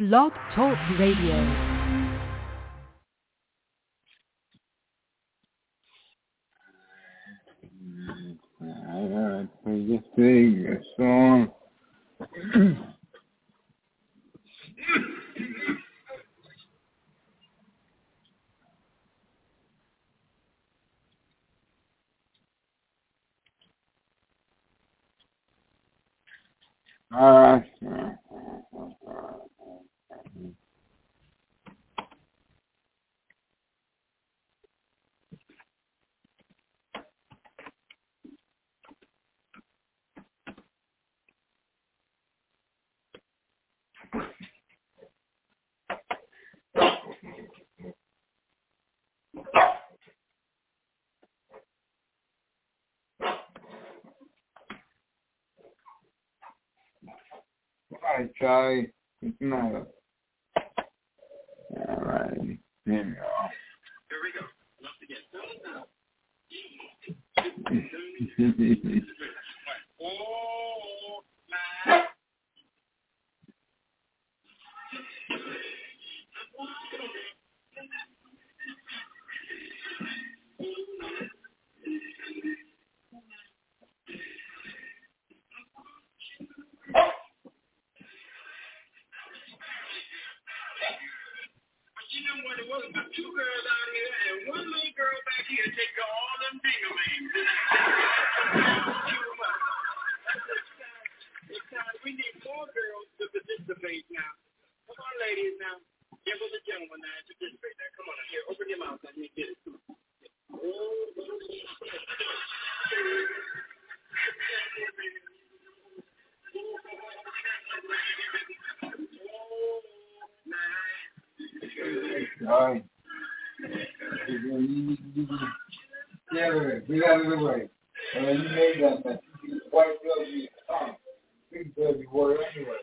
Blog Talk Radio. I just sing a song. All right. All right, Charlie. What's the matter? All right. Here we go. Here we go. Once again. Oh, my. You know what? It was about two girls out here and one little girl back here take all them dingalings. It's time. We need more girls to participate now. Come on, ladies, now. Give us a gentleman now to participate now. Come on, here. Open your mouth. Let me get it. All right. Get out of the way. You made that mess. White girl be fine. Big girl be water anyway.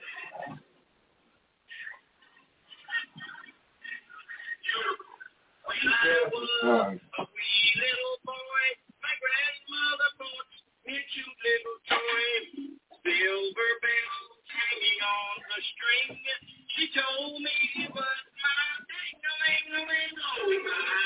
When I was a wee little boy, my grandmother bought me a cute little toy. Silver bells hanging on a string. She told me it was my ding-a-ling-a-ling, oh my.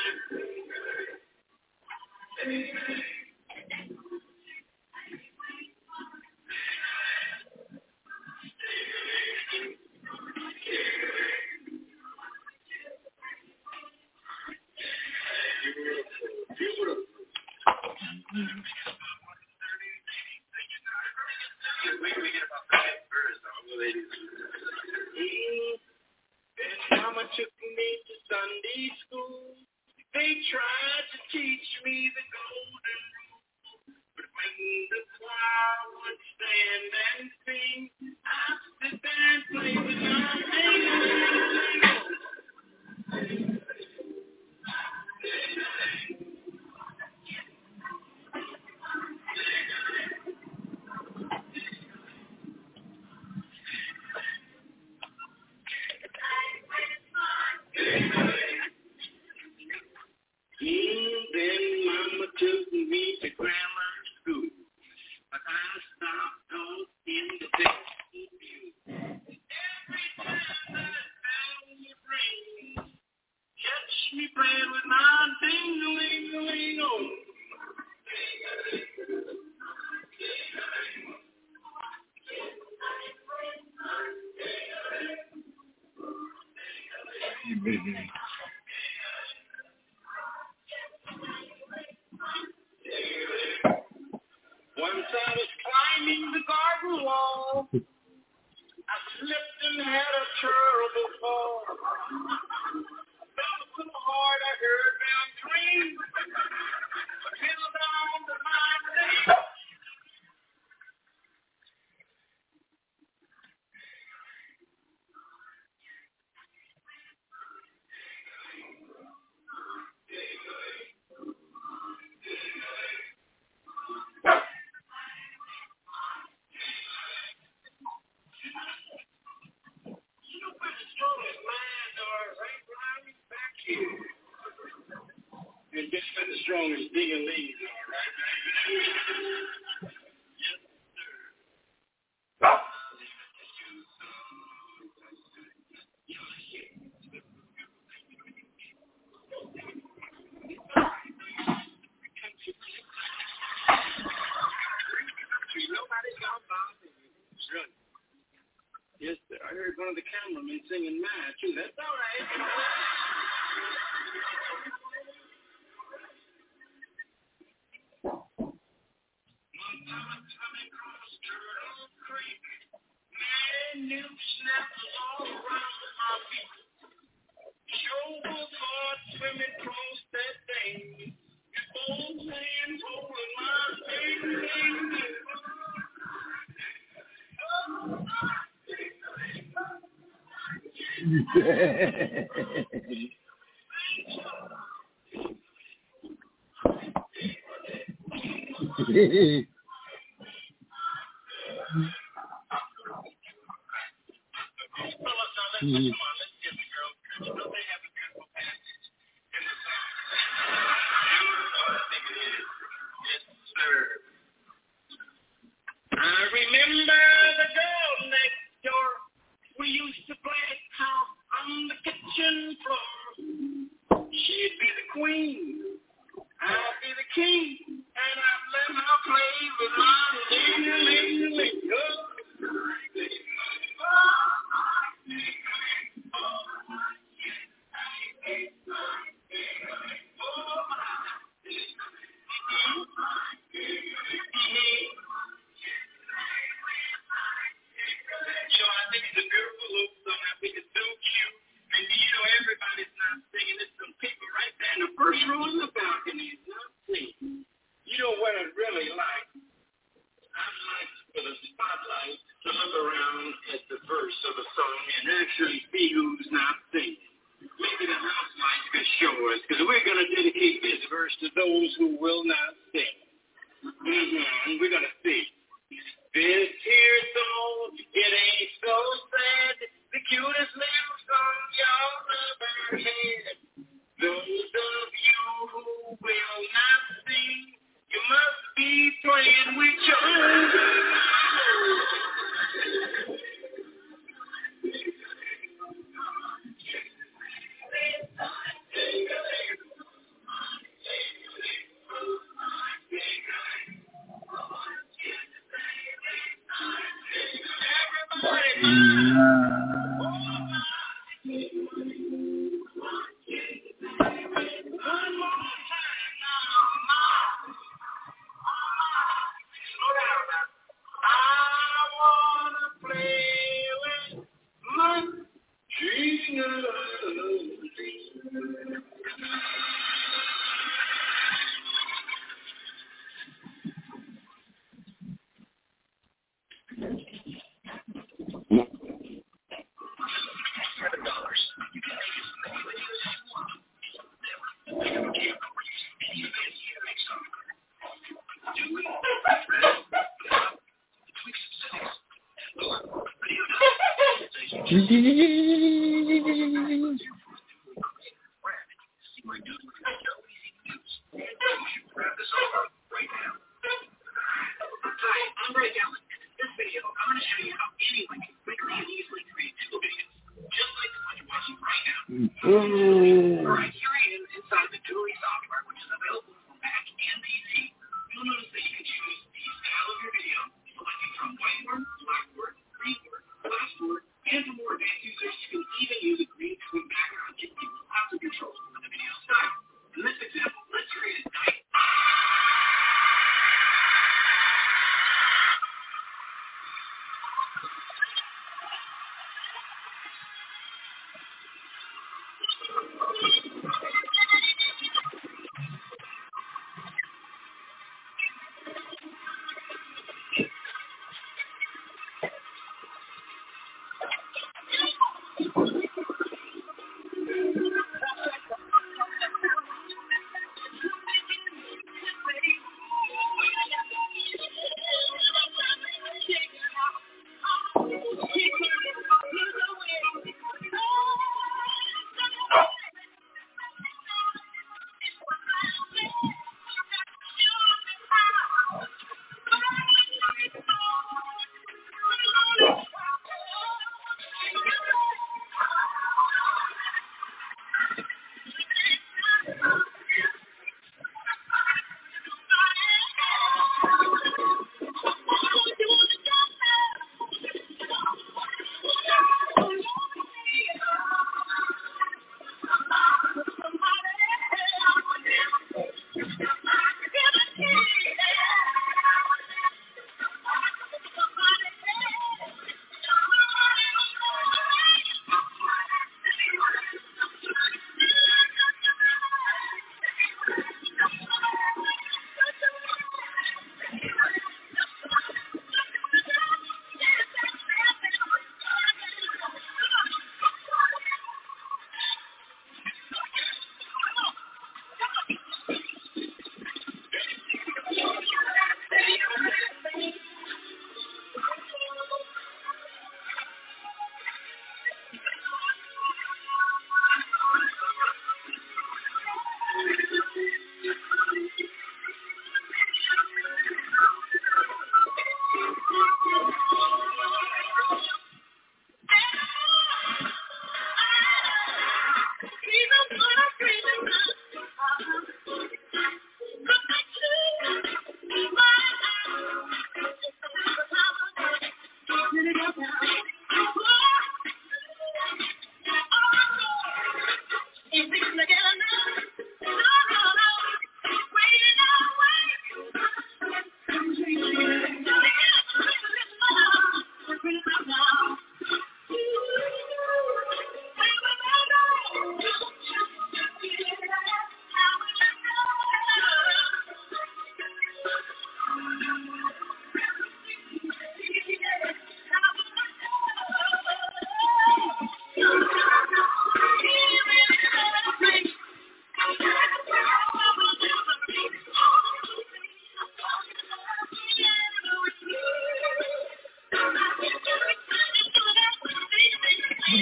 Mama took me to Sunday school. They tried to teach me the golden rule. But when the choir would stand and sing, I'd sit there and play with my Then Mama took me to grammar school, but I stopped off in the best pew. Every time that bell would ring, catch me playing with my ding-a-ling-a-ling-o. Once I was climbing the garden wall, I slipped and had a terrible fall. I fell so hard I heard bells ring. I fell down to my knees. And just for the strongest ding-a-ling, all right? Right. Yes, sir. I heard one of the cameramen singing mine, too. That's all right. New snaps all around my feet. Shoulder hard swimming across that thing. Both hands holding my Hehehe I remember the girl next door. We used to play house on the kitchen floor. She'd be the queen, I'd be the king, and I'd let her play with my ling-a-ling-a-ling. I think it's a beautiful little song. I think it's so cute. And, everybody's not singing. There's some people right there in the first row in the balcony is not singing. You know what I'd really like? I'd like for the spotlight to look around at the verse of the song and actually see who's not singing. Maybe the house lights could show us, because we're going to dedicate this verse to those who will not sing. And we're going to see. This here song, it ain't so sad. The cutest little song y'all ever had. Those of you who will not sing, you must be playing with your own.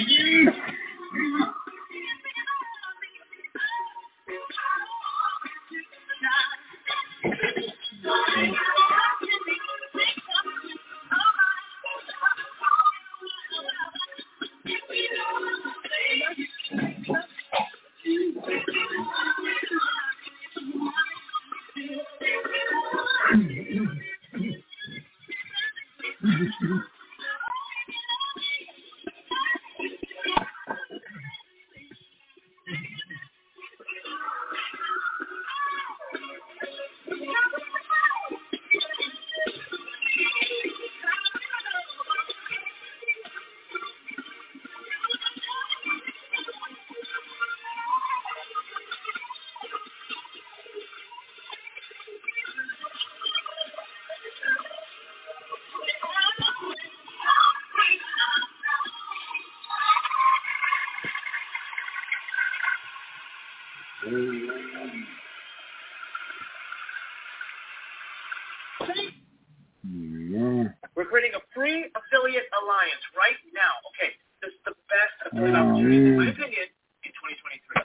We're creating a free affiliate alliance right now. Okay, this is the best affiliate opportunity, in my opinion, in 2023.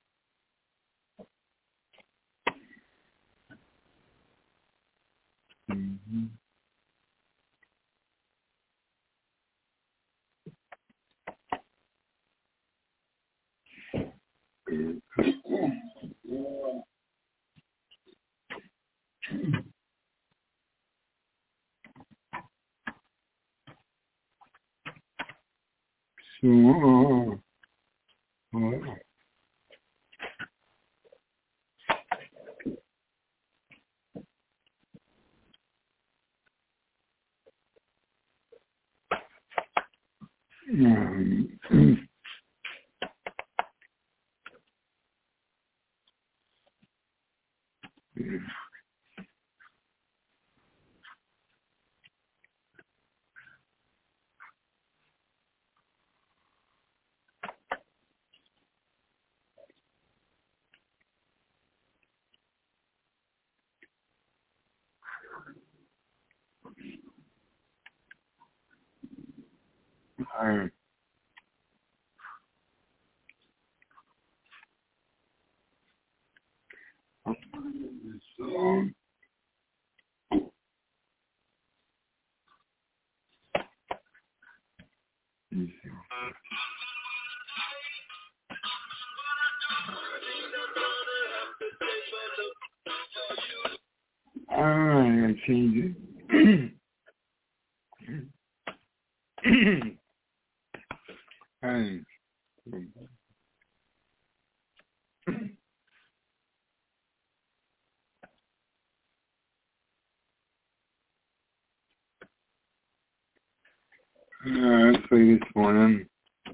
I change it. Let's play this one.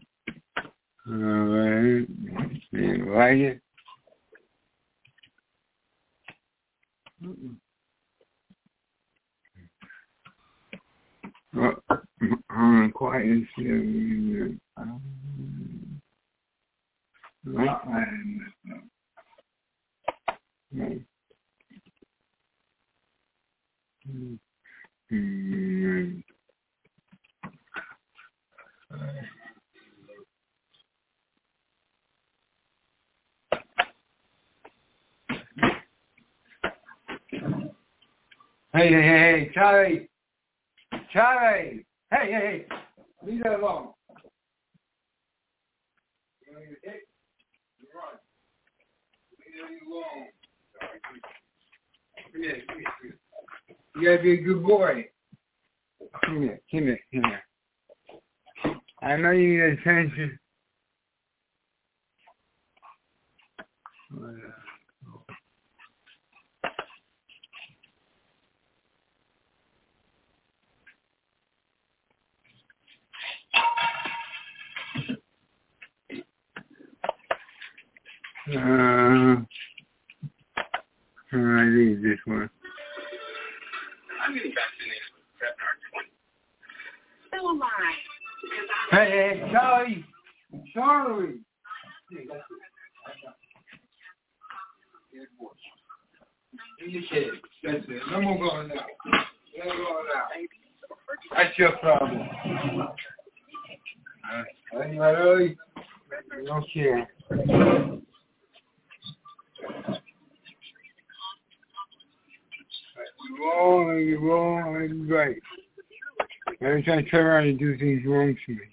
Alright. Like it? Quiet. Hey, Charlie! Charlie! Hey! Leave that alone. You want to get hit? You run. Leave that alone. Come here. You gotta be a good boy. Come here. I know you need attention. I need this one. I'm getting vaccinated with Prevnar 20. Still alive. Hey, Charlie! Charlie! Good boy. In your head. That's it. No more going out. No more going out. That's your problem. All right. Anybody? Okay. You're wrong, and right. Every time I turn around and do things wrong to me.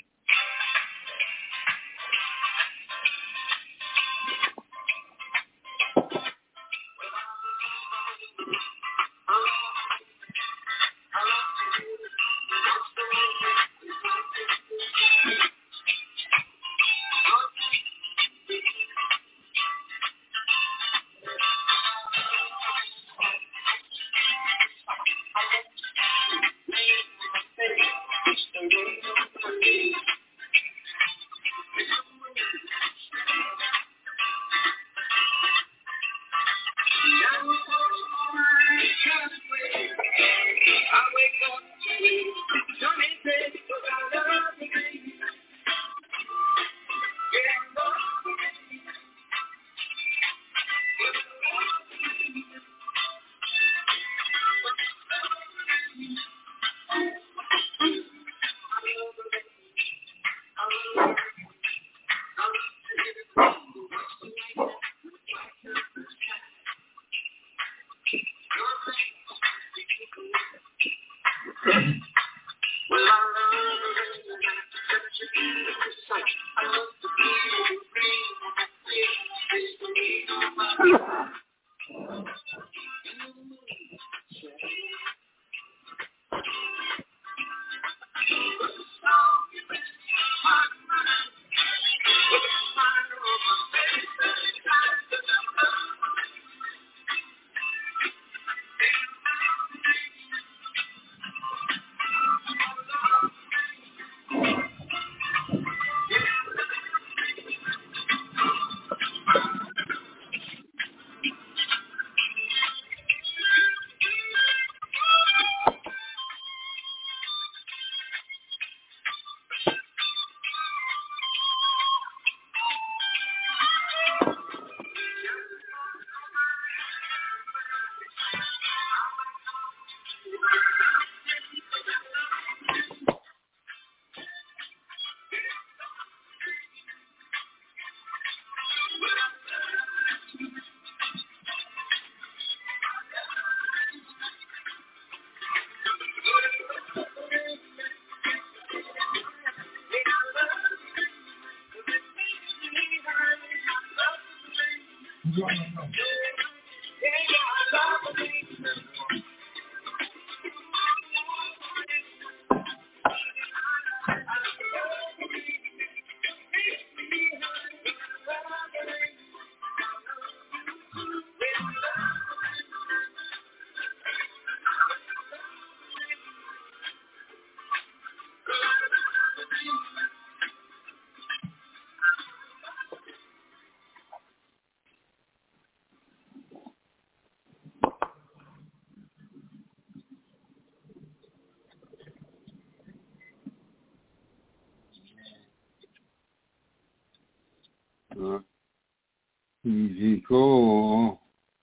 Easy go.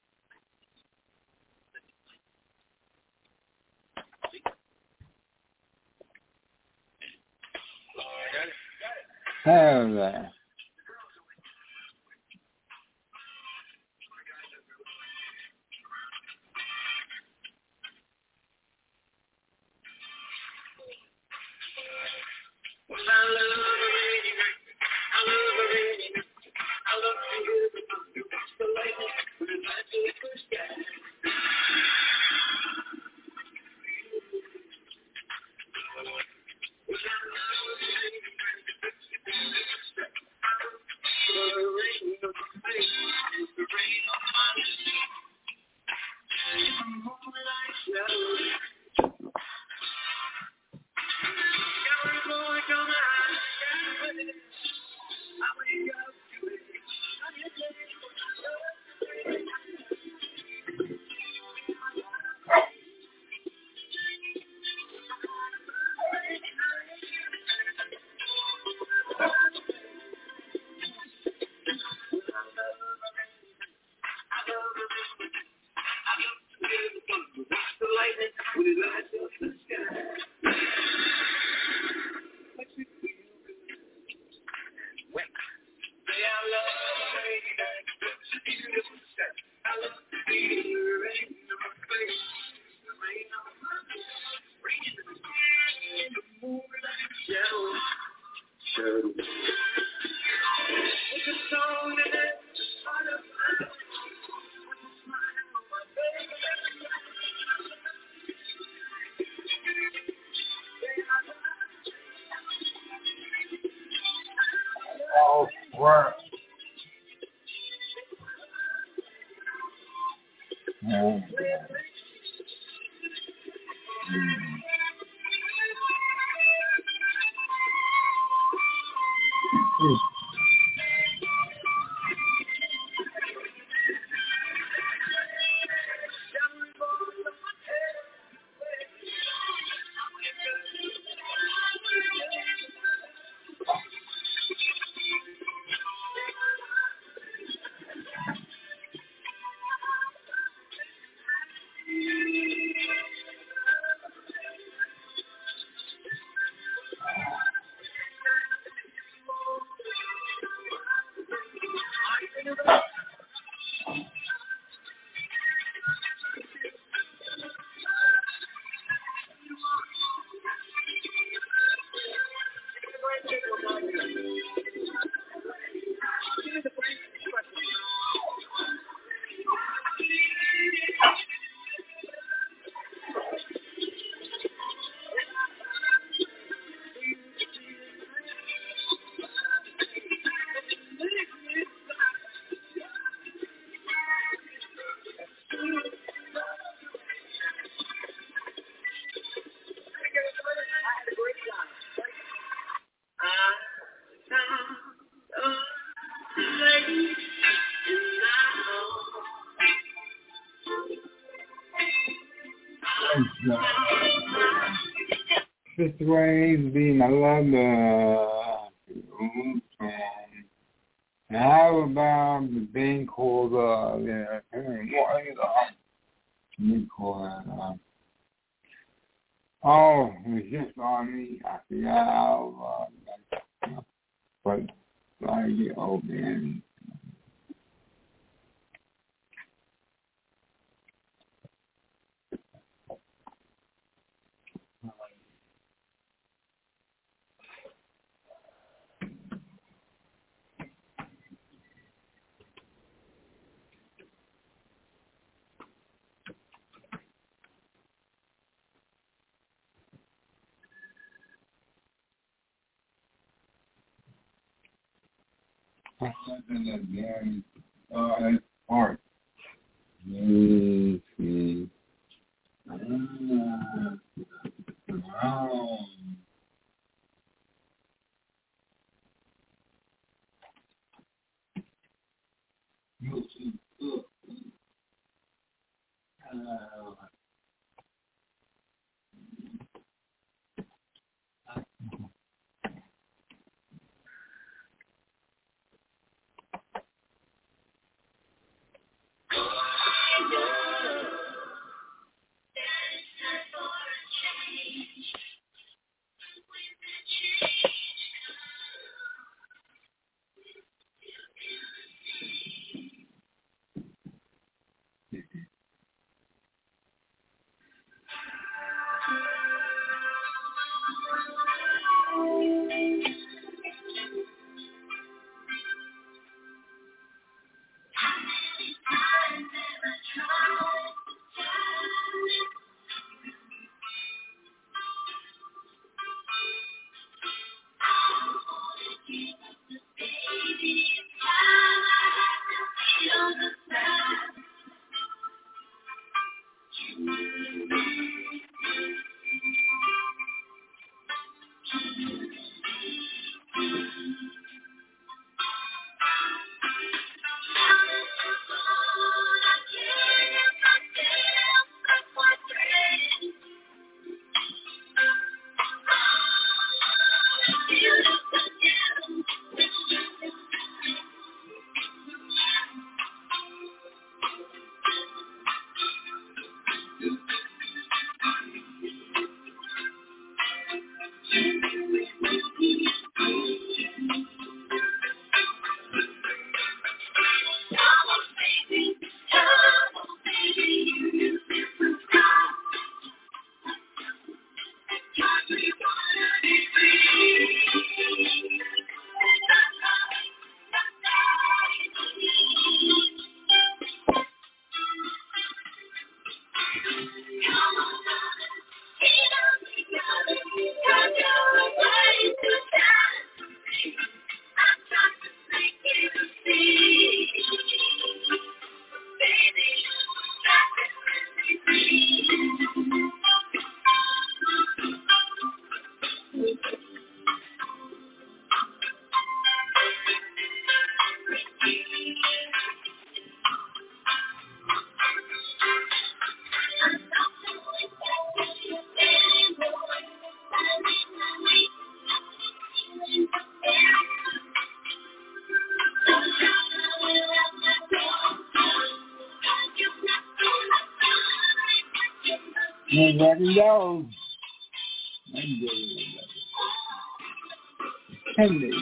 Have that. Say I love the way that it's a beautiful set. I love the rain in my face. The rain on my face. Rain in the sky, in the moonlight, shadow. It's a song that is part of my life. With a smile on my face. Oh, work. Oh, Sister Waves being a lover. How about the thing called what you call it? Oh, it was just on me. I forgot how. But I get old man. Something that very art. Yes. And there he goes. Henry.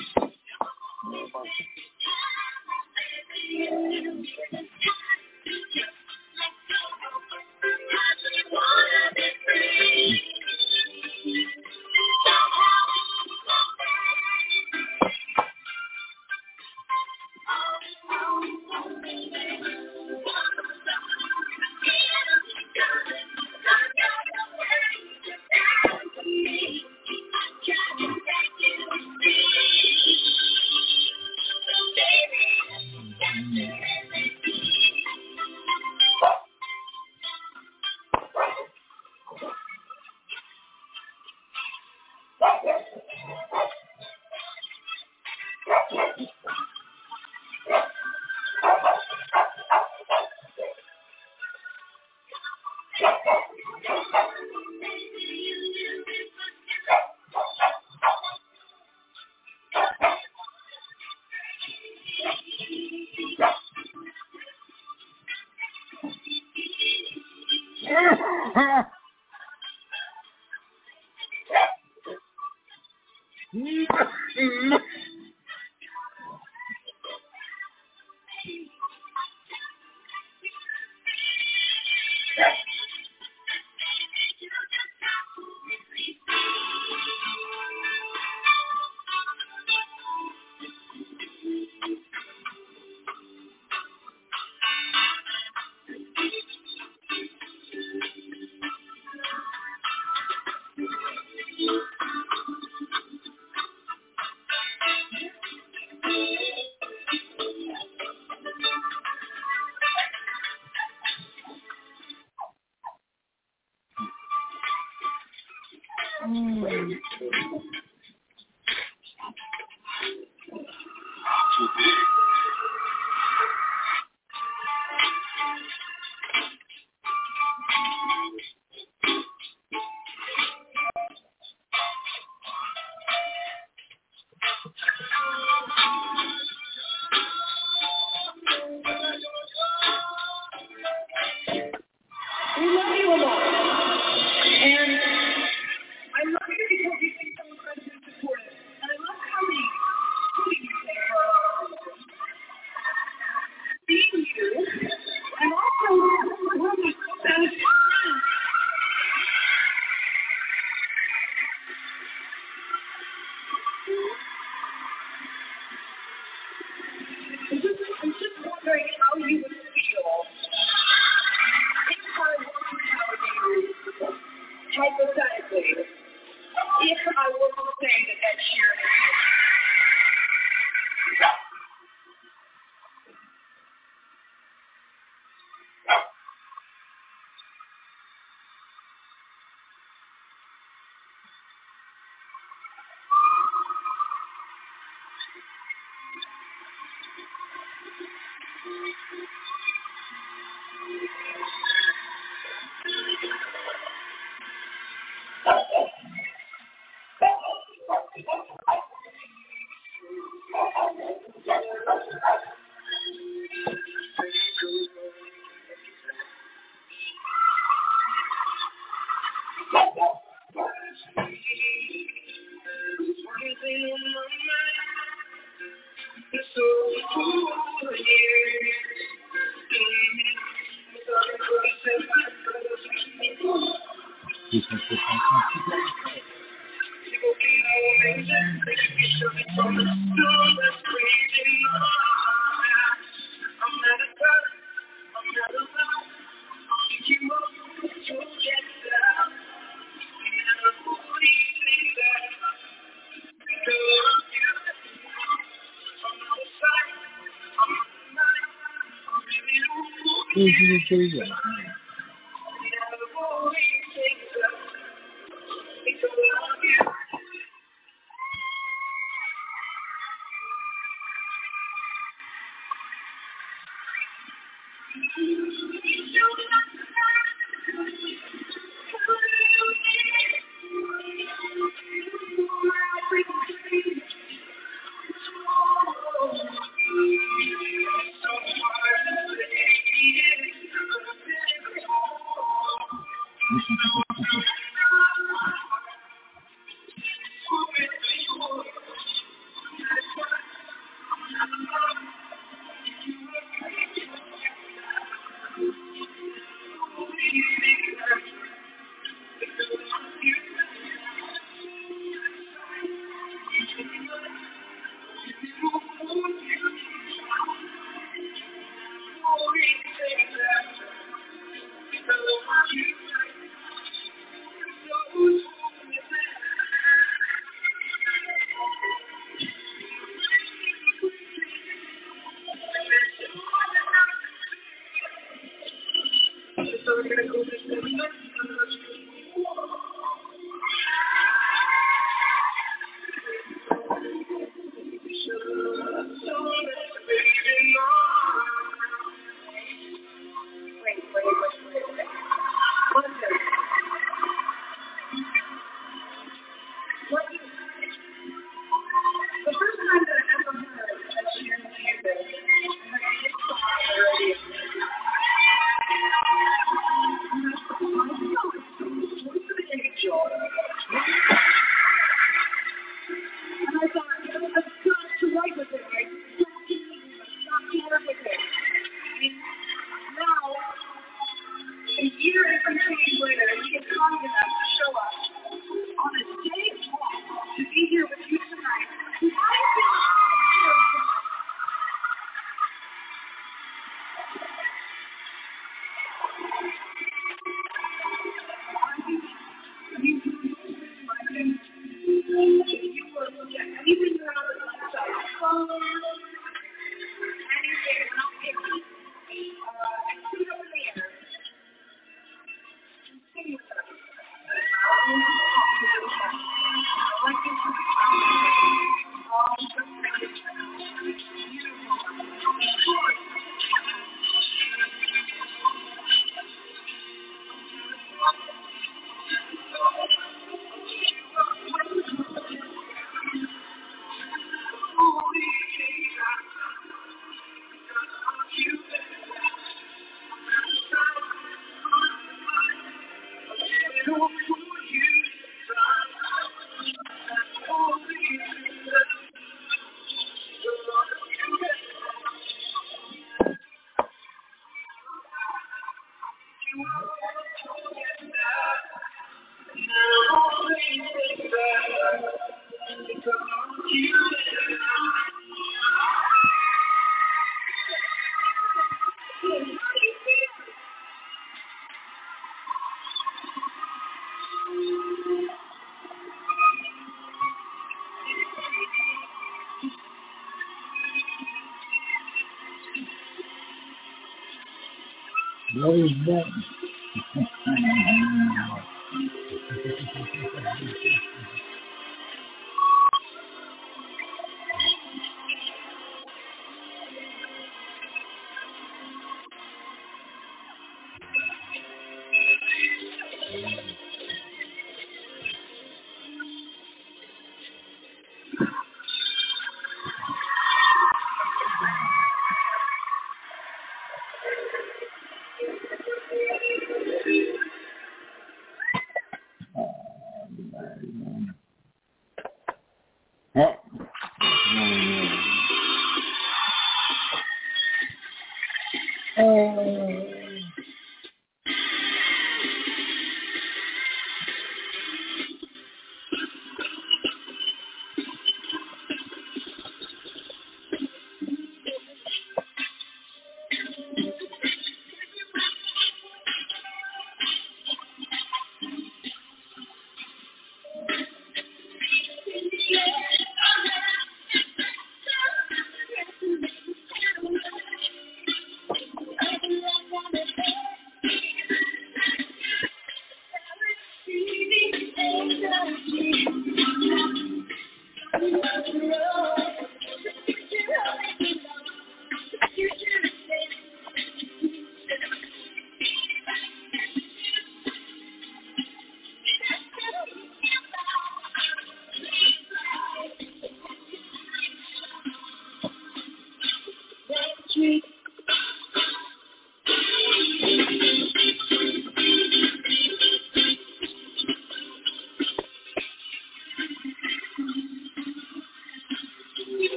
What is that?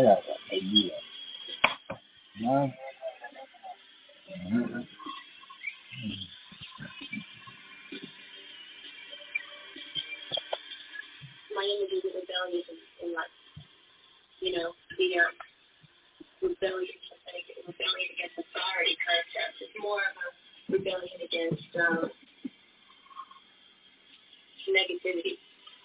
got that idea. No. My image is rebellious in like, you know, the rebellion against authority concept. It's more of a rebellion against negativity.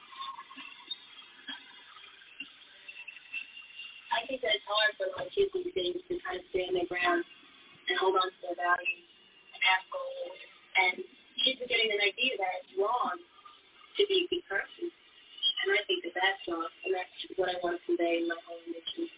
I think that it's hard for a lot of kids these days to kind of stand their ground and hold on to their values and have goals. And kids are getting an idea that it's wrong to be a good person. And I think that that's wrong. And that's what I want to convey in my whole mission.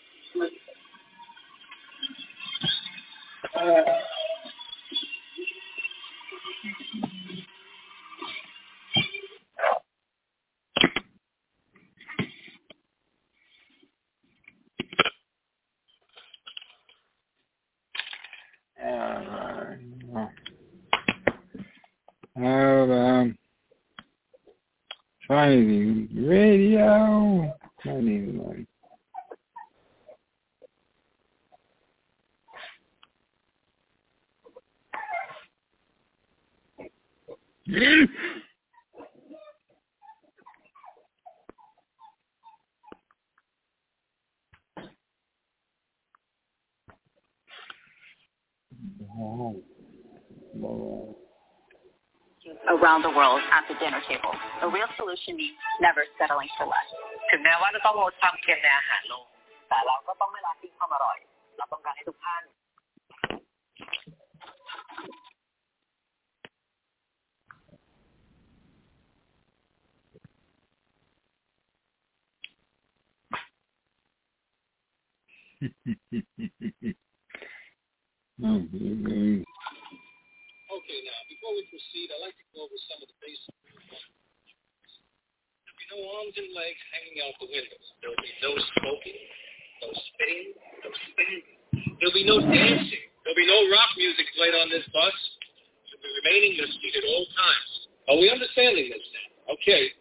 Finding radio. Finding one. Around the world at the dinner table. A real solution means never settling for less. ถึงแม้ว่าจะต้องลดความเค็มในอาหารลงแต่เราก็ต้องไม่ละทิ้งความอร่อยเราต้องการให้ทุกท่าน Okay, now, before we proceed, I'd like to go over some of the basic rules. There'll be no arms and legs hanging out the windows. There'll be no smoking, no spitting, no spitting. There'll be no dancing. There'll be no rock music played on this bus. You'll be remaining in your seat at all times. Are we understanding this now? Okay.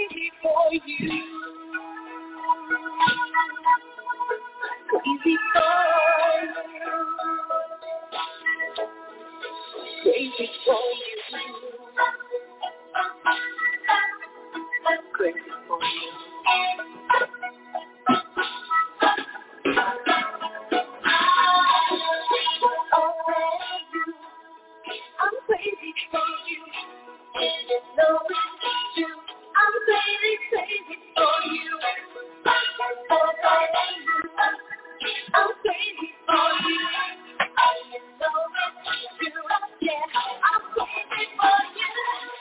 crazy for you. Crazy for you. Crazy for you. Crazy for you. I'm crazy for you. And you know it's true. I'm crazy, crazy for you. I'm crazy for you. And you know it's true. Yeah, I'm crazy for you.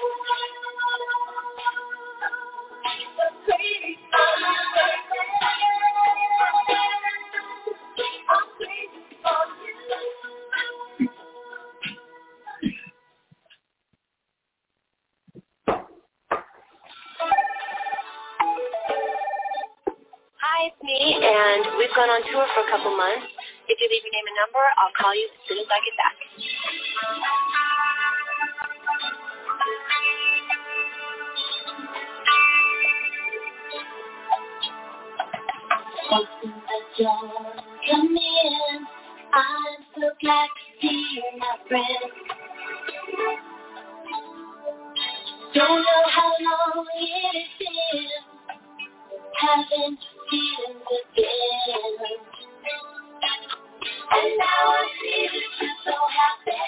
I'm crazy for you. I'm crazy for you. Hi, it's me, and we've gone on tour for a couple months. If you leave your name and number, I'll call you as soon as I get back. Open the door, come in. I'm so glad to see you, my friend. Don't know how long it's been. Haven't seen again. And now I see that you're so happy.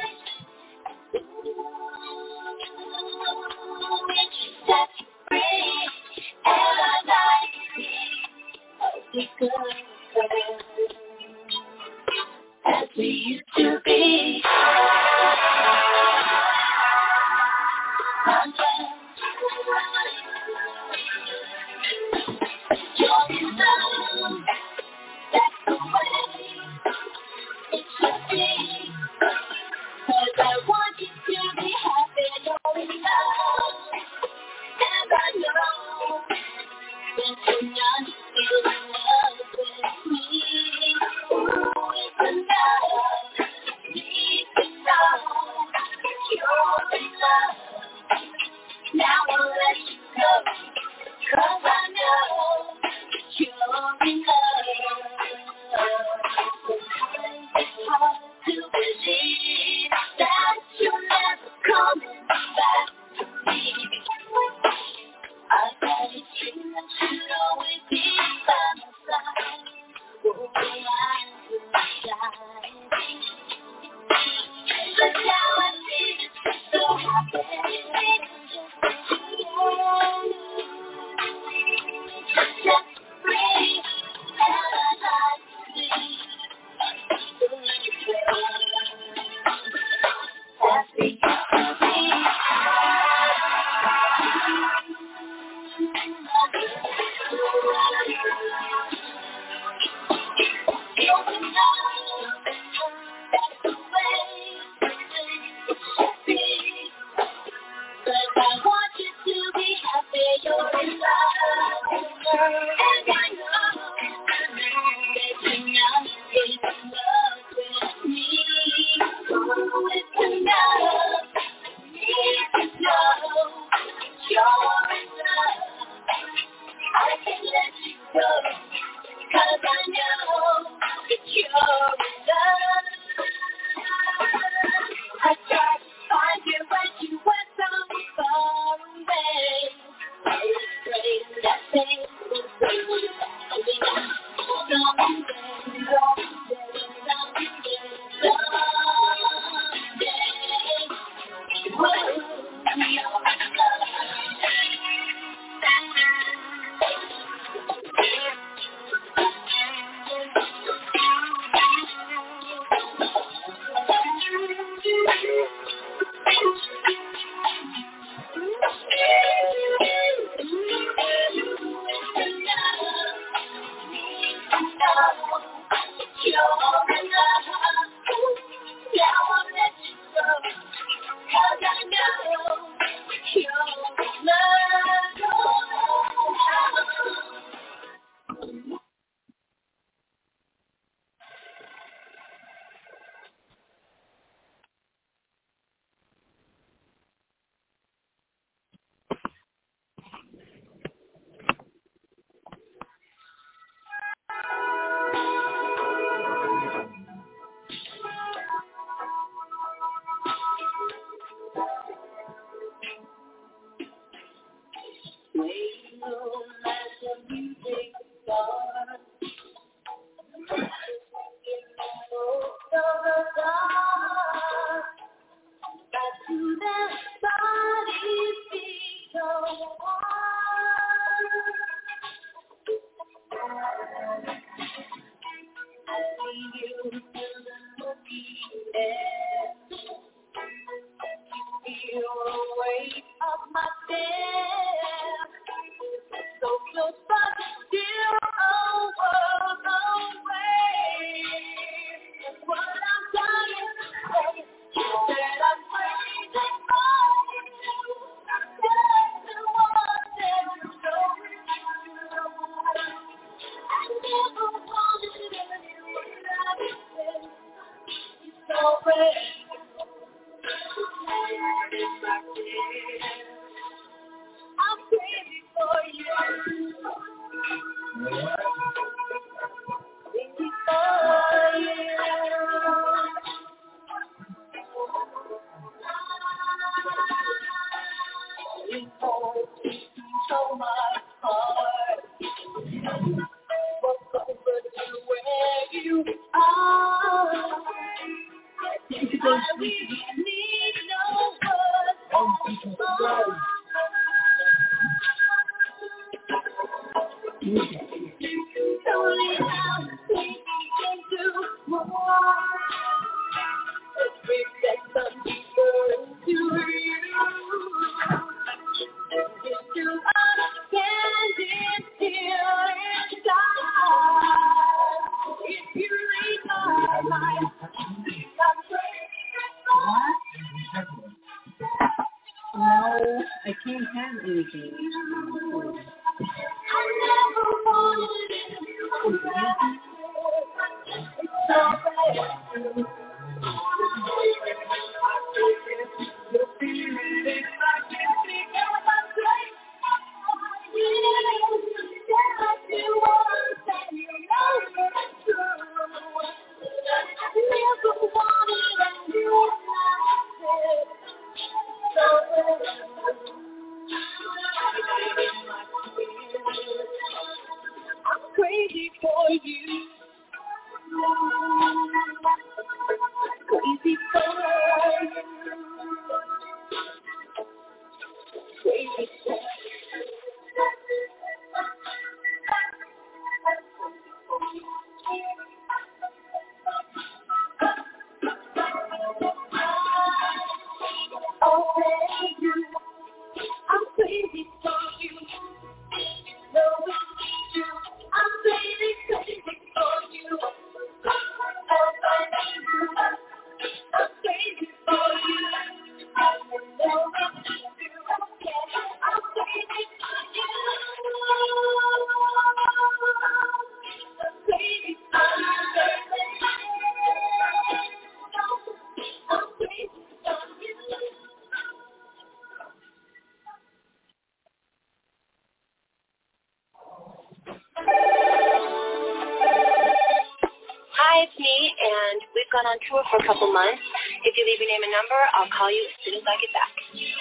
When you set you free, and I like to be good friends, as we used to be. You're in love, that's the way it should be. 'Cause I want you to be happy. You're in love, and I know that you're not still in love with me. Ooh, it's enough, need to know you're in love. Now I'll let you go, 'cause I know you're in love. It's hard to believe that you're never coming back to me. I bet it's true that you'd always be by my side. Oh, I will die. But now I see that you're so happy. Set free, and I like to be as we used to be. You're in love, that's the way it should be. 'Cause I want you to be happy. You're in love, and I know that you're not in love with me. Ooh, it's enough, need to know you're in love. I can't let you go, 'cause I know that you're in love. I tried to find you, but you went so far away. I was afraid that things would break you. Someday, For a couple months. If you leave your name and number, I'll call you as soon as I get back.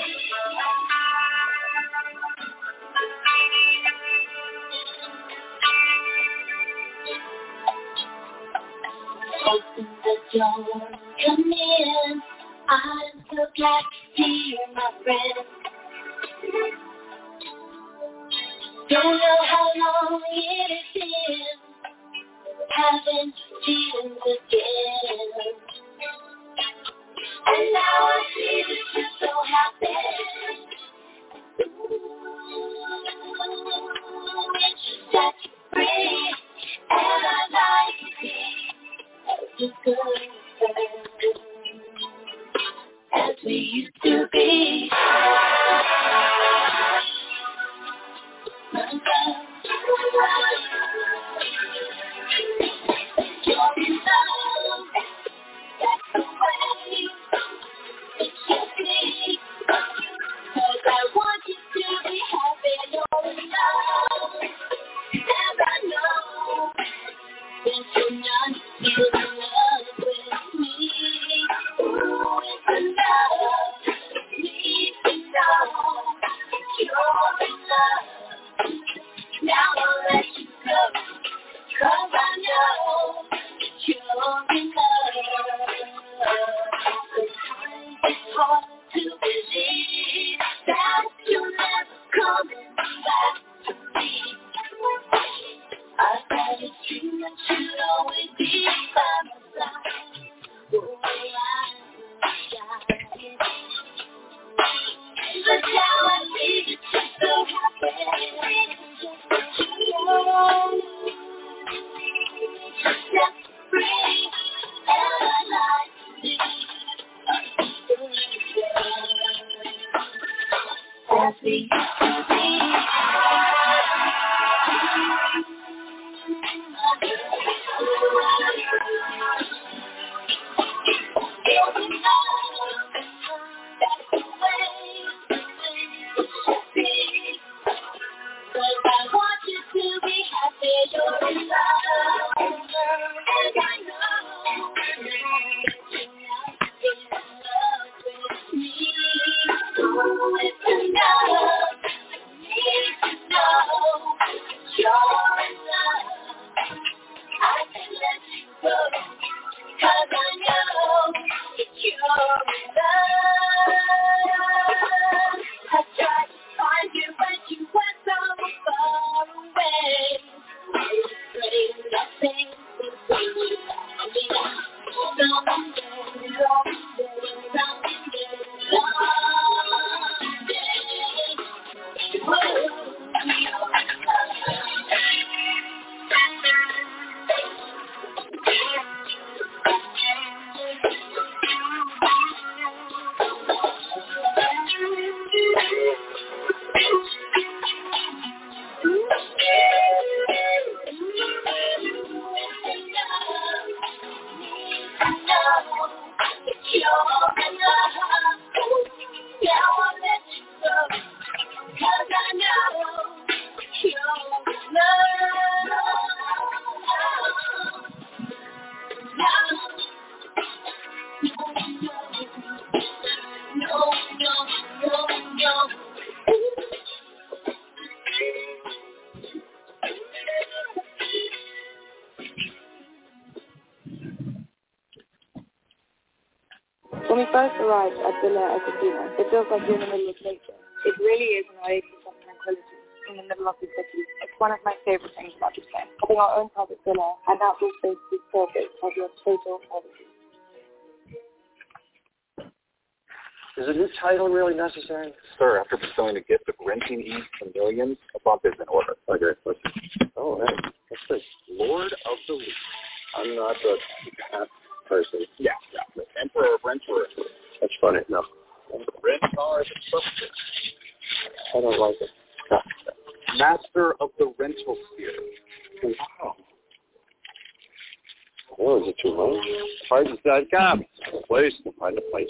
Open the door, come in. I'm so glad to see you, my friend. Don't know how long it has been, haven't seen again. And now I see that you're so happy. It's set you free, and I like it. It's a good friend, as we used to be. You're in love, that's the way. It's just me. When we first arrived at Villa Ecotina, it feels like you're in the middle of nature. It really is an oasis of tranquility in the middle of the city. It's one of my favorite things about this place. Having our own private villa and outdoor space is perfect for your total privacy. Is a new title really necessary? Sir, after bestowing the gift of renting Eve to millions, a bump is in order. Okay, listen. Oh, hey. What's this? Lord of the League. I'm not the cat person. Yeah. The Emperor of Renters. That's funny. No. Renters. I don't like it. No. Master of the Rental Sphere. Wow. Oh, is it too much? Prices.com. Place to find a place.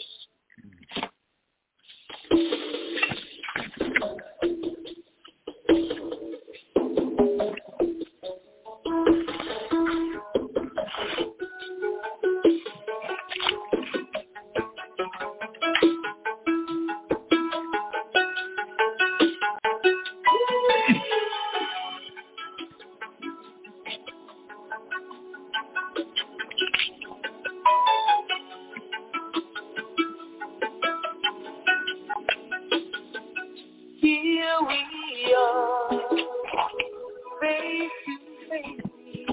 Here we are, face to face.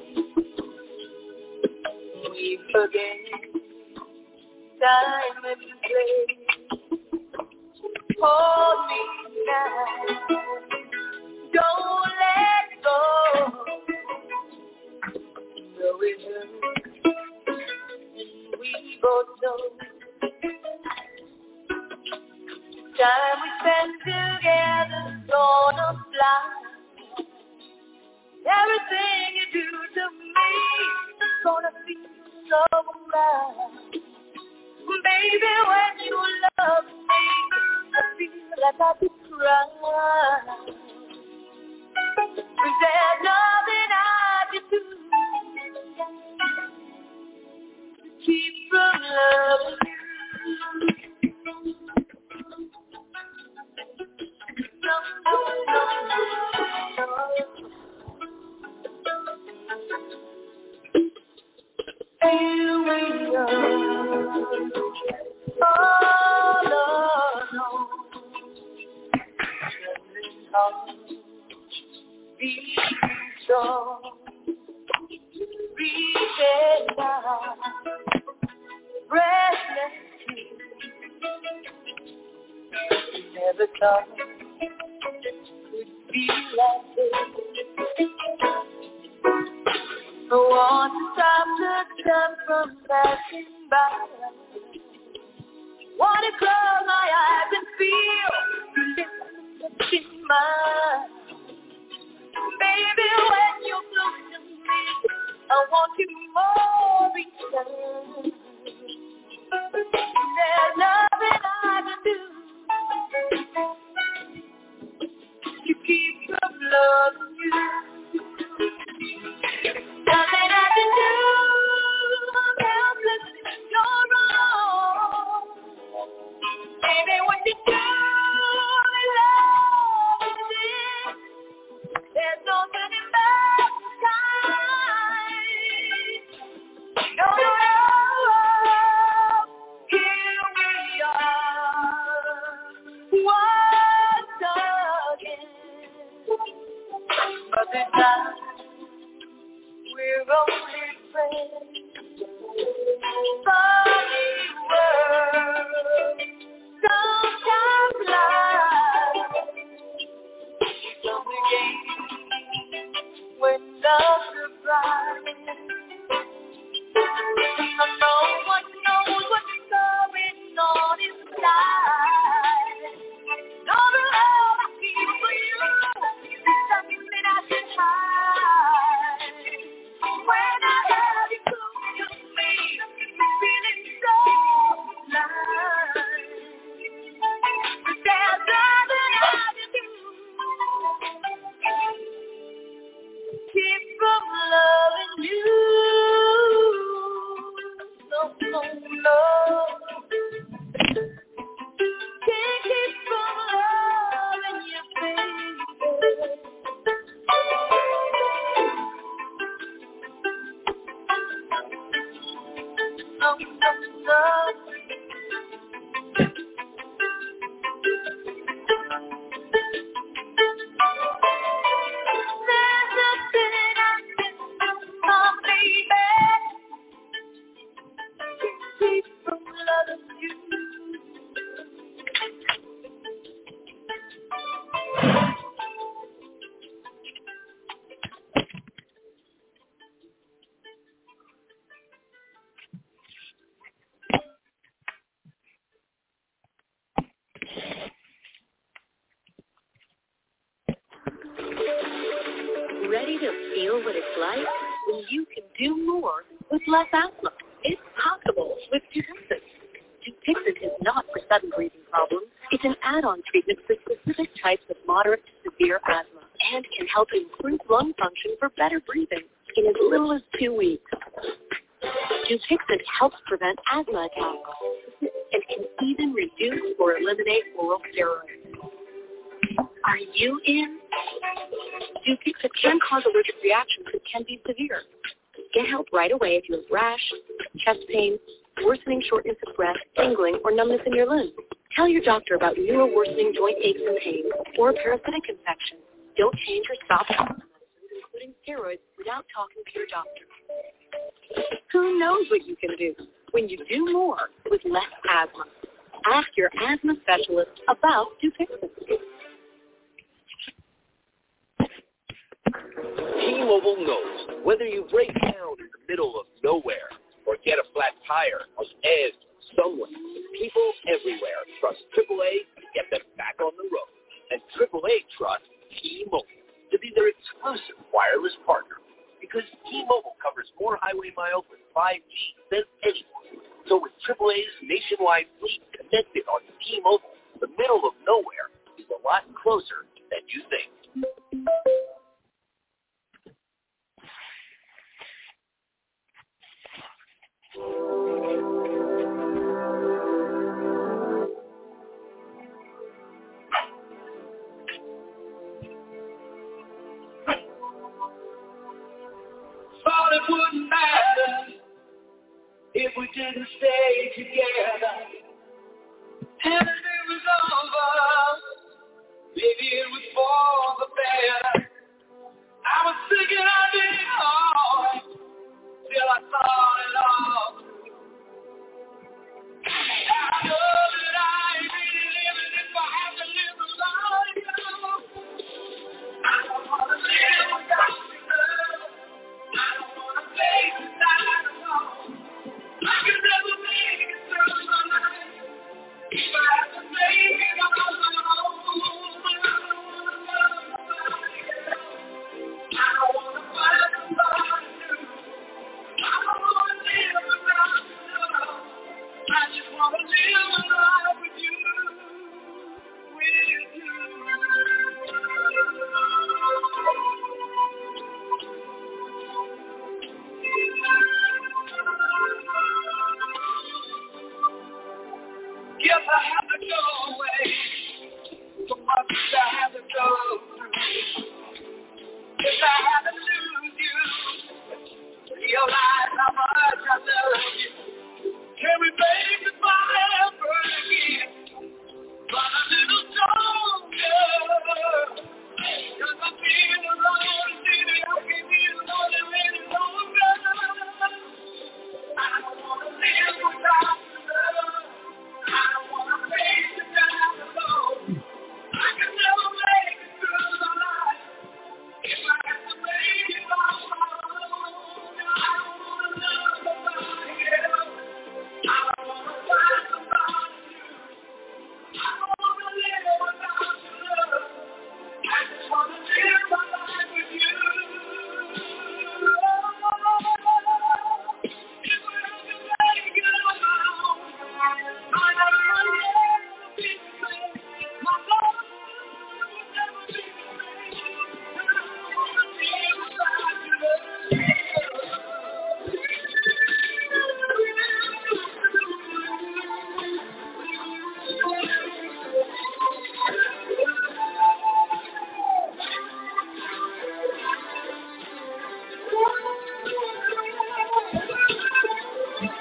We forget time and place. Hold me now, don't let go. Though it hurts, and we both know. Time we spend together's gonna fly. Everything you do to me is gonna feel so right. Baby, when you love me, I feel like I could cry. 'Cause there's nothing I can do to keep from loving you. Here we are, all alone, be strong. Reaching out, restless never thought it would be like this. I want to stop the time from passing by. Want to close my eyes and feel your lips touching mine. Baby, when you're close to me, I want you more each time. There's nothing I can do to keep from loving you. Nothing I can do, I'm helpless, you're wrong. Baby, what you do, love is it. There's no turning back time. No, no, no, here we are, once again. But this time, we're only friends. Funny world, sometimes life becomes a game when love surprises. No one knows what's going on inside. All the love I feel for you is something that I can hide. When I have you close to me, I'm feeling so alive. But there's nothing I can do. Keep from loving you. No, no, no. Can't keep from loving you, baby. No, no, no. There's nothing I can do, my baby. Can't keep from loving you. Ready to feel what it's like when you can do more with less asthma? It's possible with Dupixent. Dupixent is not for sudden breathing problems. It's an add-on treatment for specific types of moderate to severe asthma and can help improve lung function for better breathing in as little as 2 weeks. Dupixent helps prevent asthma attacks and can even reduce or eliminate oral steroids. Are you in? Dupixent can cause allergic reactions that can be severe. Get help right away if you have rash, chest pain, worsening shortness of breath, tingling, or numbness in your limbs. Tell your doctor about new or worsening joint aches and pains or a parasitic infection. Don't change or stop asthma medicines, including steroids, without talking to your doctor. Who knows what you can do when you do more with less asthma? Ask your asthma specialist about Dupixent. T-Mobile knows whether you break down in the middle of nowhere or get a flat tire on edge somewhere, people everywhere trust AAA to get them back on the road. And AAA trusts T-Mobile to be their exclusive wireless partner because T-Mobile covers more highway miles with 5G than anyone. So with AAA's nationwide fleet connected on T-Mobile, the middle of nowhere is a lot closer than you think. Thought it wouldn't matter if we didn't stay together. And if it was over, maybe it was for the better.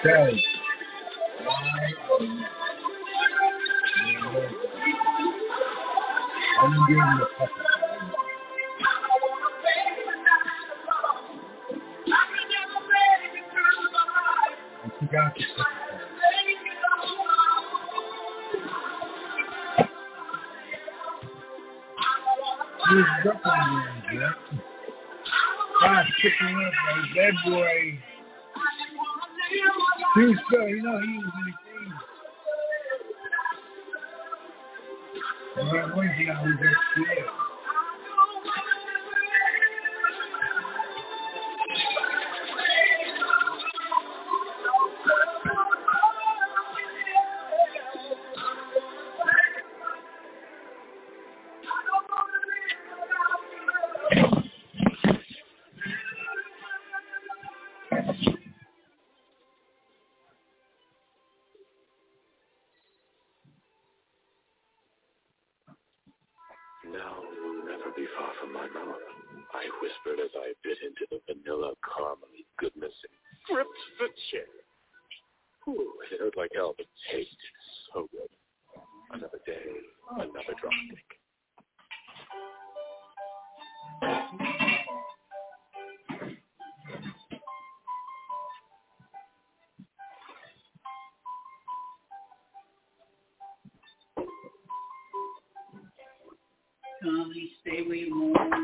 says, why I'm giving you a puppy. I forgot to put he's Brooklyn games, yeah. God's picking up like that boy. Too slow, you know he was in the game. And when one thing I was just scared. Now you'll never be far from my mouth, I whispered as I bit into the vanilla caramely goodness and gripped the chair. Ooh, it hurt like hell, but tasted so good. Another day, another dropkick. Tommy, stay where you want. I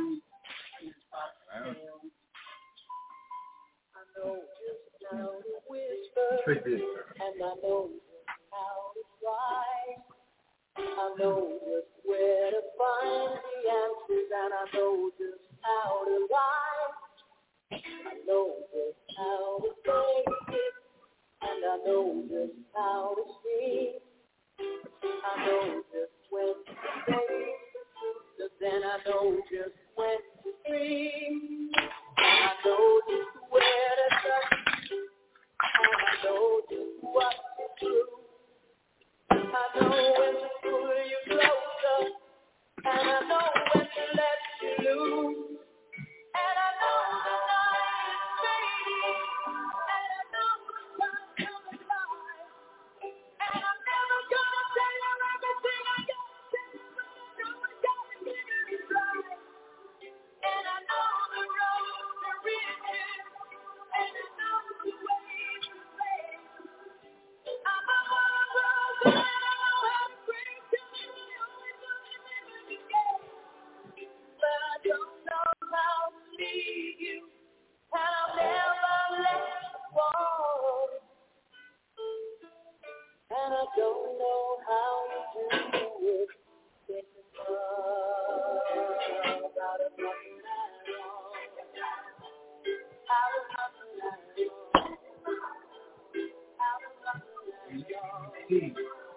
know just how to whisper, and I know just how to cry. I know just where to find the answers, and I know just how to lie. I know just how to take it, and I know just how to speak. I know just when to say the truth, but then I know just when to dream. And I know just where to touch, and I know just what to do. I know when to pull you closer, and I know when to let you loose. And I know the night is fading, and I know the sun coming by. And I'm never gonna tell you everything I gotta tell you, but I know I gotta get it right. And I know the roads are written, and I know the ways to play. I know all the roads, and I know how to break them, and I always know that never to get. But I don't know how to leave you, and I'll never let you fall. And I don't know how you do it. Thinking about it, nothing at all. Out of nothing at all. Out of nothing at all.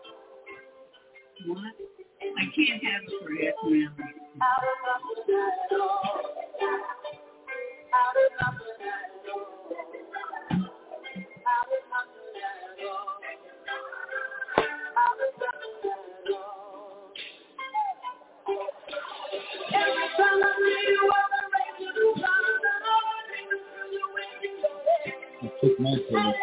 What? I can't have it for half an hour. Out of nothing at all. Out of nothing at all. Out of nothing at all. Every time I see you on the radio, I took my phone.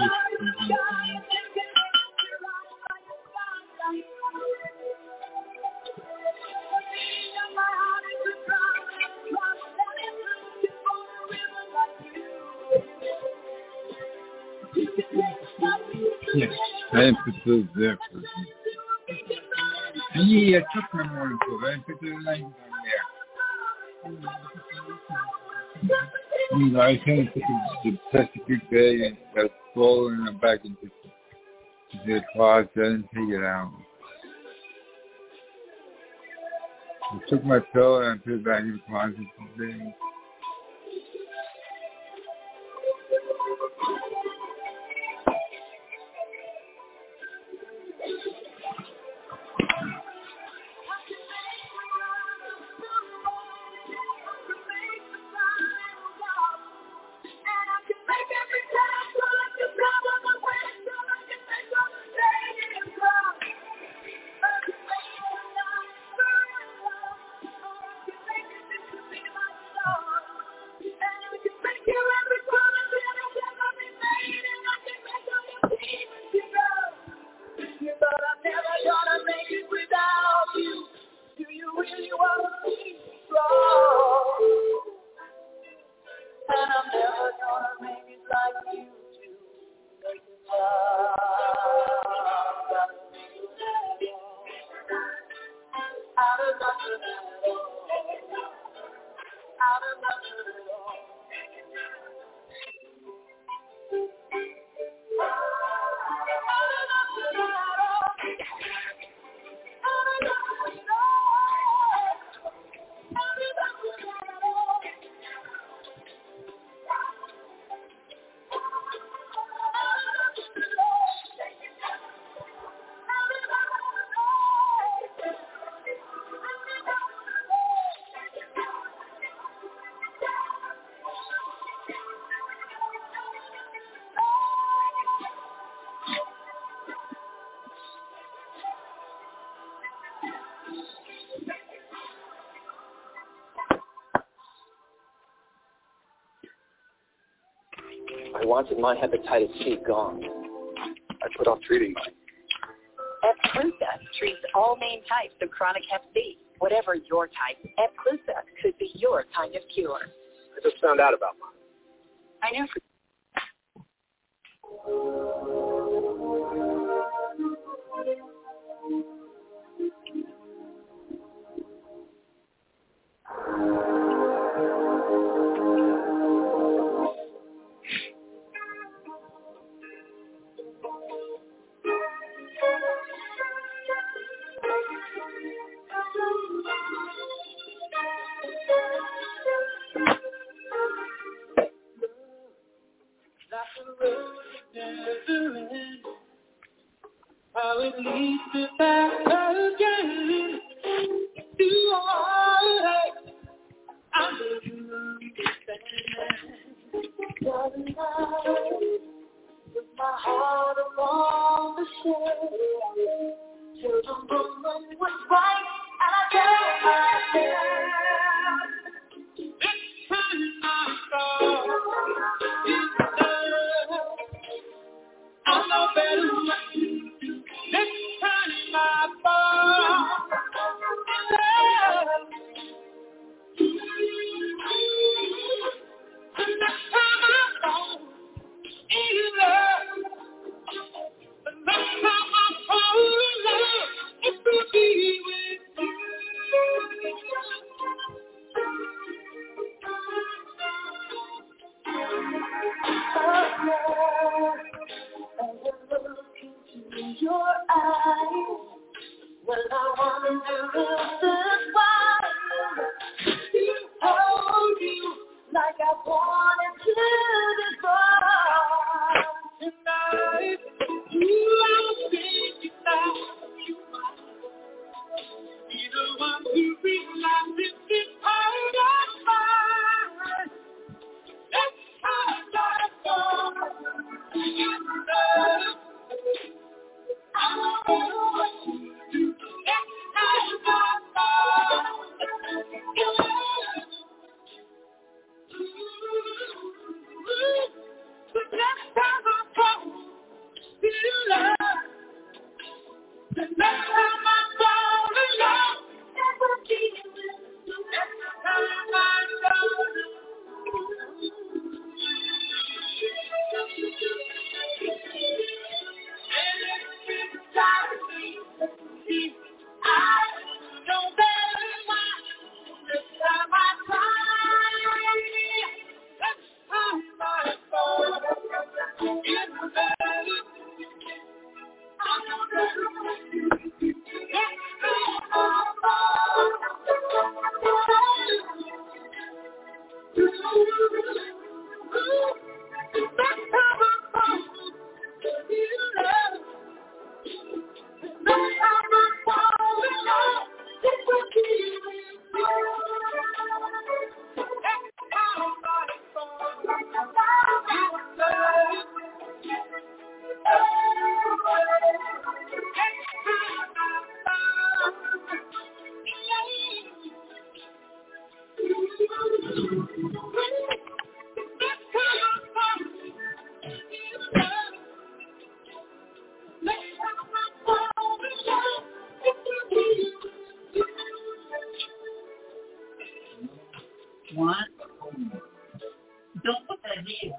Yes, I am prepared there for you. Yeah, I took my morning coat. I put the line down there. You know, I kind of took the plastic bag and got swollen in the back into the closet. I didn't take it out. I took my pillow and I put it back in the closet today. I wanted my hepatitis C gone. I put off treating mine. Epclusa treats all main types of chronic hep C. Whatever your type, Epclusa could be your kind of cure. I just found out about mine. I know. How it leads me back again to heartache. I know you understand. Darling, I, with my heart upon the shelf, till the moment was right, and I tell myself, this time I saw you love. I know better what to do. This time I fall in love. The next time I fall in love. The next time I fall in love, it will be with you. In your eyes, when I wonder why you hold you like I wanted to before. Tonight, you are thinking that you might be the one who realizes this part of mine. Next time I fall in love, I don't know what to do. Next time I fall in love. The next time I fall in love. The next time I fall in love, it will be with you. Next time I fall in love. One. Don't put that head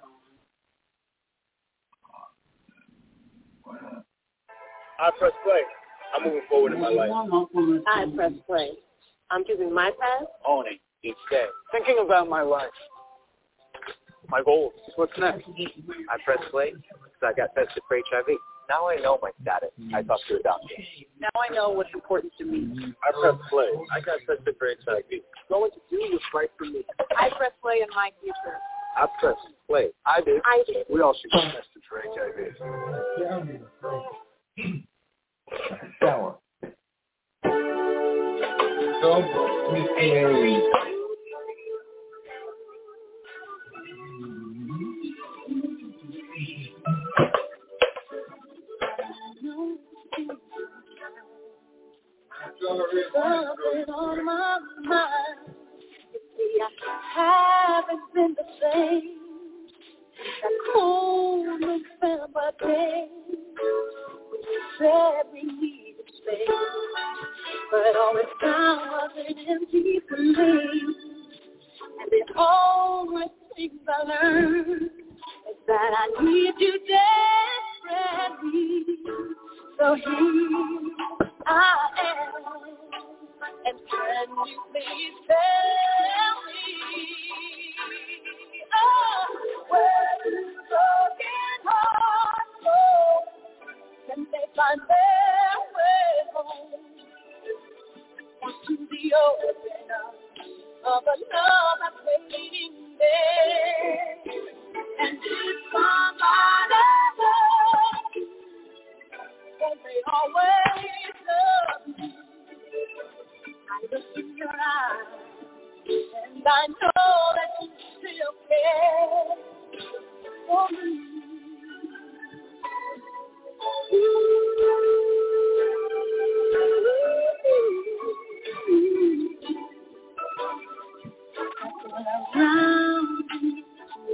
on. I press play. I'm moving forward in my life. I press play. I'm choosing my path. Owning. each day, thinking about my life, my goals. What's next? I press play because I got tested for HIV. Now I know my status. I talk to a doctor. Now I know what's important to me. I press play. I got tested for HIV. Going to do what's right for me. I press play in my future. I press play. I did. We all should get tested for HIV. Shower. So, Miss A. Something on my mind. You see, I haven't been the same. That cold November day, when you said we needed space, but all it found was an empty place. And the only things I learned is that I need you desperately. So here I am, and can you please tell me, where do broken hearts go? Can they find their way home? Into the open arms of a love that's waiting there? And if somebody loves you, and they always love you. I look in your eyes, and I know that you still care for me. Around me,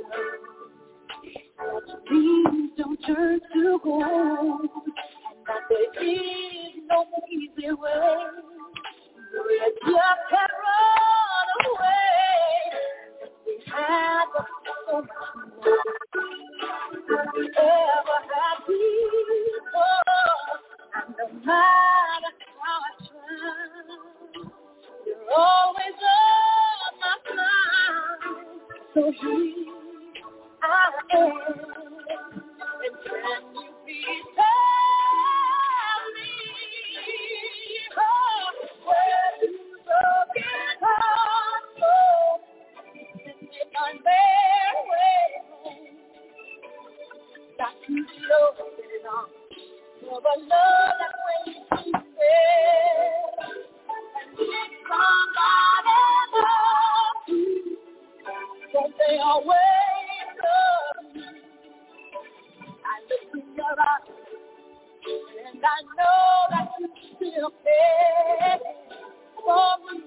dreams don't turn to gold. But there is no easy way. We just can't run away. We had so much more than we ever had before. And no matter how I try, you're always on my mind. So here I am. And can you please tell me, where do broken hearts go? Can they find their way home? Got to be open arms of a love that's waiting there. And if somebody loves you, don't they always love you? I look in your eyes, and I know that you still care for me.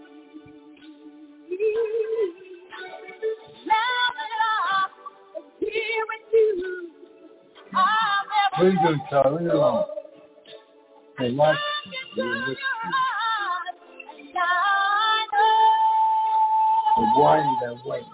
Now that I'm here with you, I'll never Very good, Charlie. I like you. And I know. But why did I wait?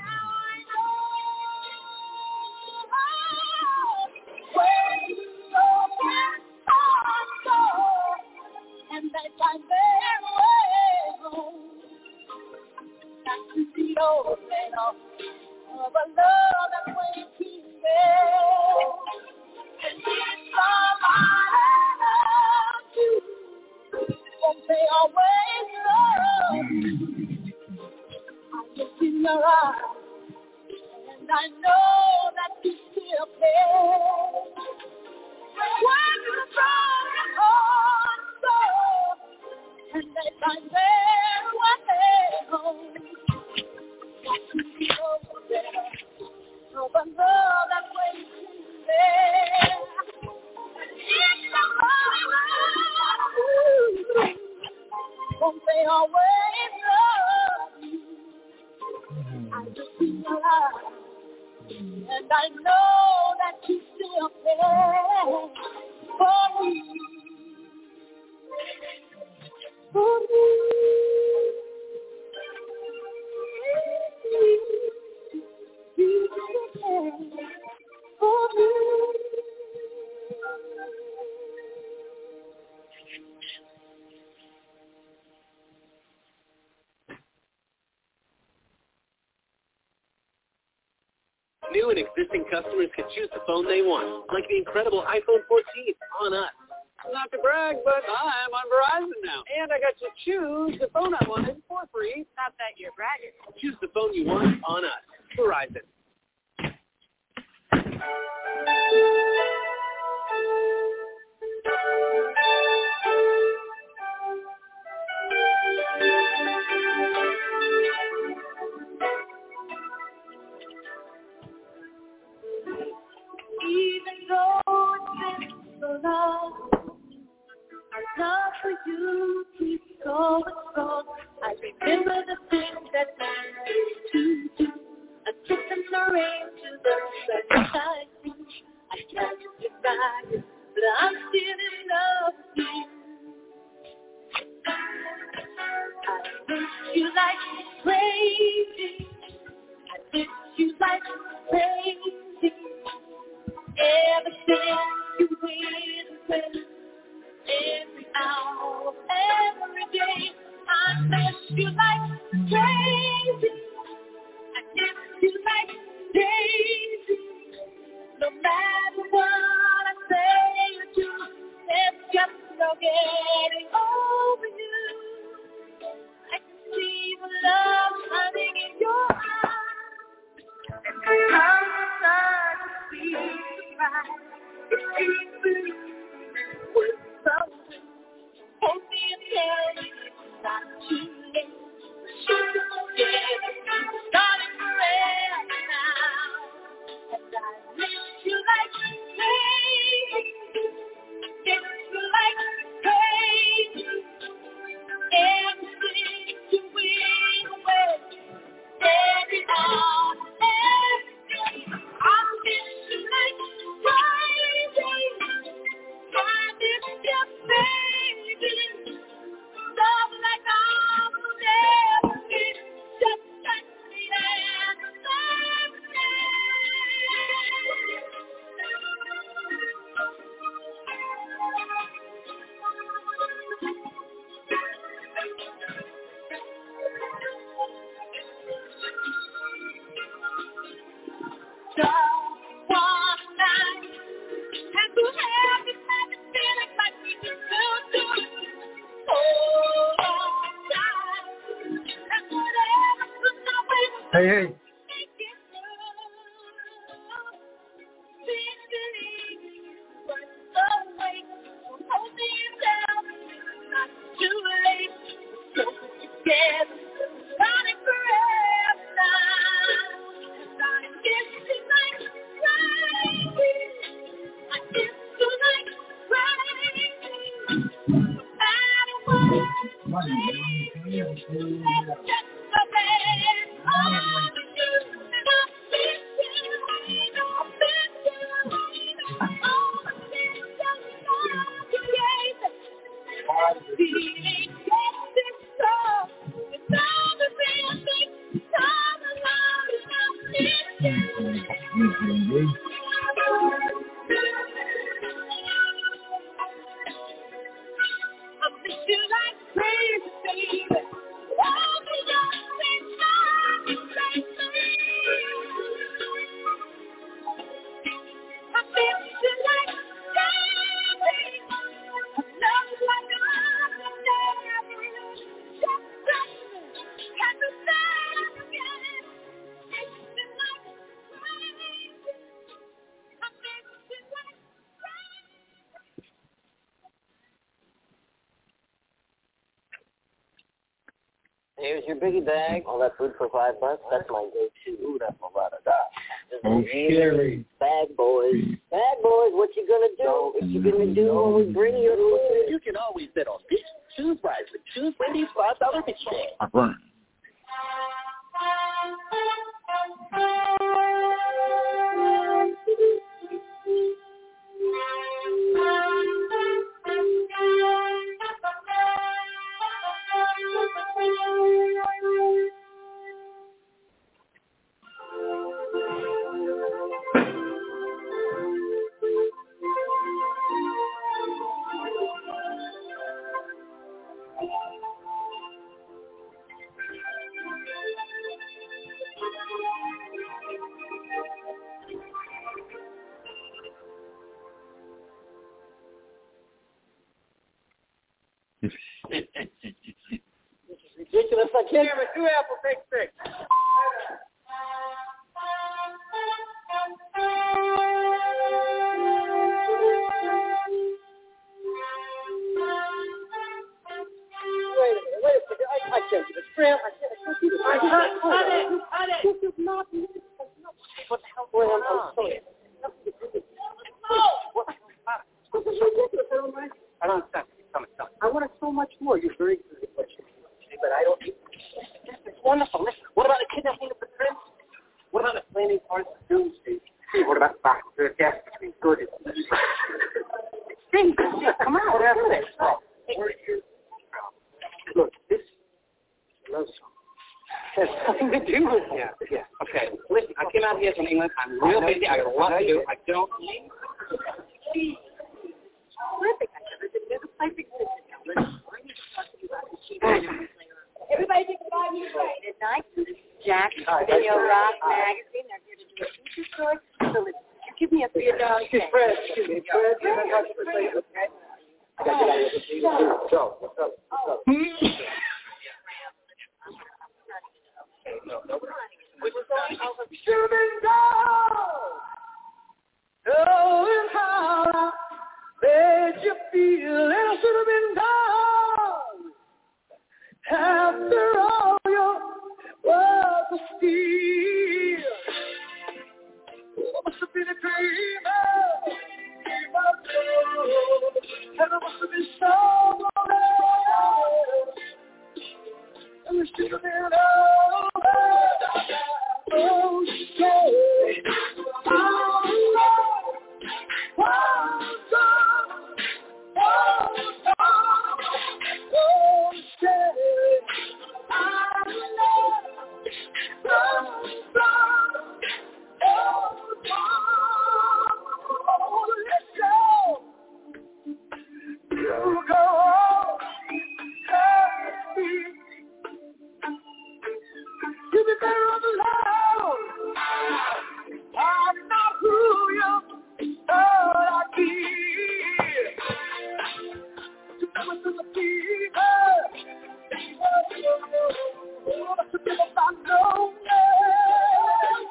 And they find their way home. Got to be open up of a love that's waiting there. And if somebody loves you, won't they always love you? I look in your eyes, and I know that you still care. When you broken hearts go, and they find their way home, got to be open of a love that's waiting there. If somebody loves you, won't they always love you? I look in your eyes, and I know that you still care for me. For me. You still care for me. New and existing customers can choose the phone they want, like the incredible iPhone 14 on us. Not to brag, but I'm on Verizon now. And I got to choose the phone I wanted for free. Not that you're bragging. Choose the phone you want on us. Verizon. Even though it's been so long, our love for you keeps going strong. I remember the things that we used to do. A kiss in the rain to the sunshine. I can't deny it, but I'm still in love with you. I miss you like crazy. I miss you like crazy. Ever since you went away, every hour, every day, I miss you like crazy. I miss you like crazy. No matter what I say or do, there's just no getting over you. I can see the love shining in your eyes. How sad to see you cry. If you was something, hold me and tell me it's not too late. Should forget it, starting forever now. And I miss you like crazy. Miss you like crazy. Everything you went away, every hour, every day. I miss you like crazy. I miss you, baby. Love like I will never get, just like the end of the just one night, and to have this happy feeling like we used to do. Oh, long time, and whatever comes our way, Hey, make it through. Please believe me, but the wait, hold me down, not too late. So together, running forever now. I miss you like crazy. I miss you like crazy. No matter what, it's just the best of you. And I miss you. I miss you. Oh, I miss you. Feeling getting strong. Without the real thing, time alone, I miss you. I miss you like crazy, baby. Oh, me up and down, crazy. I miss you like crazy. I love you like I will never. Just crazy. Can't you say again? Miss you like crazy. I miss you like crazy. Here's your biggie bag. All that food for $5. That's my go-to. Ooh, that's a lot of that. Oh, scary. Bag boys. Bag boys, what you gonna do? What you gonna do when we bring you food? You can always bet on this. Choose wisely. Choose Wendy's $5 pitch bag. I burn. Ridiculous. I can't. Damn it, 2 apples, take 6. Wait a second. I can't do this. Graham, I can't do this. Cut it. This is not. What the hell, Graham? I'm sorry. This is ridiculous. I don't understand. Tell me. I want it so much more. You're very good at what you do, but I don't. This is wonderful. Listen, what about the kidnapping of the prince? What about the planning parts of the doomsday? Hey, what about the death between good and evil? Steve, come on. Whatever it is. Look, this love song has something to do with it. Yeah. Okay. Listen, I came out here from England. I'm real busy. I got a lot to do. I don't need. Everybody take a 5-minute break. At night, this is Jack, Video Rock Magazine. They're here to do a feature story. So listen, give me a $3. Fred, excuse me. Fred, can I talk to you for a second? Okay. I got to get out of here. Joe, what's up? Should have been gone. Oh, and how I made you feel. I should have been gone. After all your world was steal. I must have been a dreamer. And I must have been so and we should have been over. Oh, yeah. You be better on the loud. I'm not who you thought I'd be. You never took a fever. Oh, that's a bit about no man.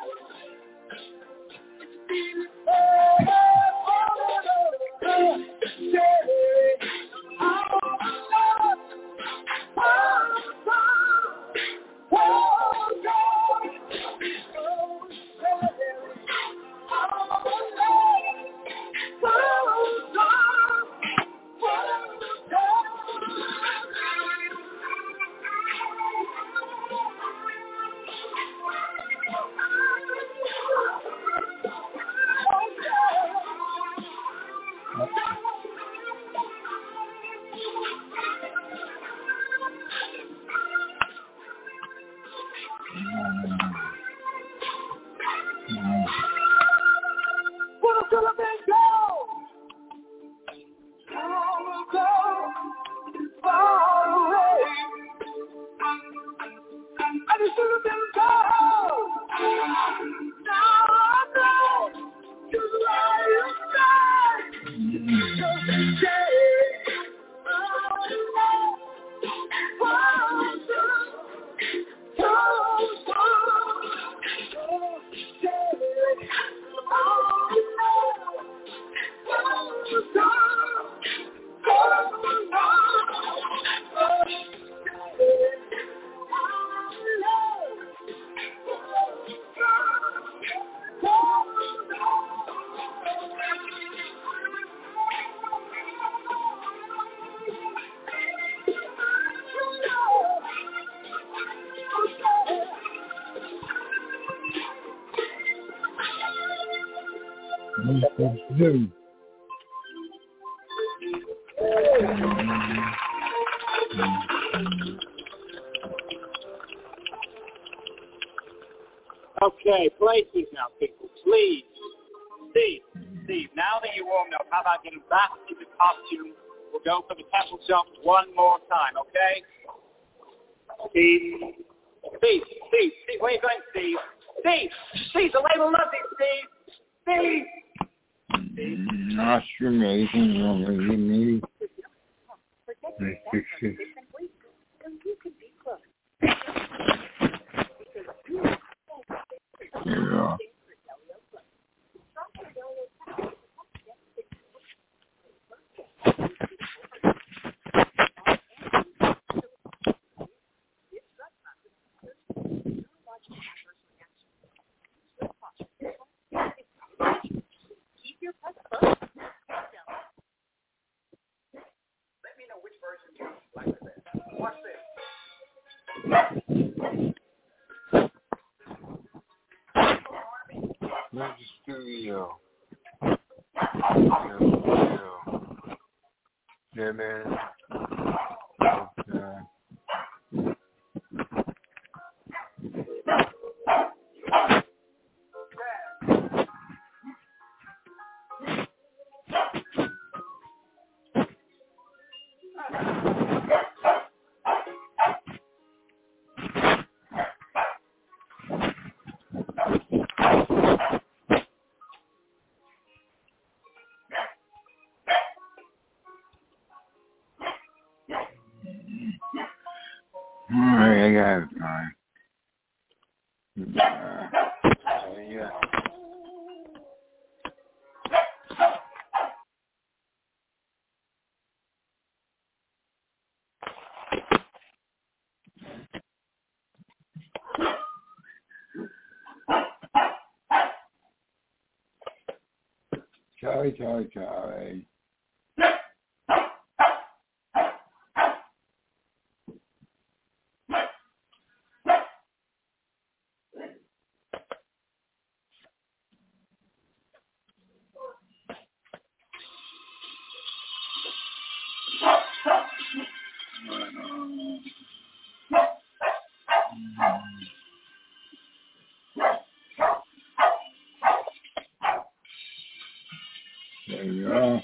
Zoom. Okay, places now, people. Please. Steve, now that you're warmed up, how about getting back into costume? We'll go for the temple jump one more time, okay? Steve, where are you going, Steve? Steve, the label loves you, Steve! Not sure, maybe. They fix it. Yeah. Not the studio. Yeah, man. Alright, I got it fine. Yeah. Charlie. There you go.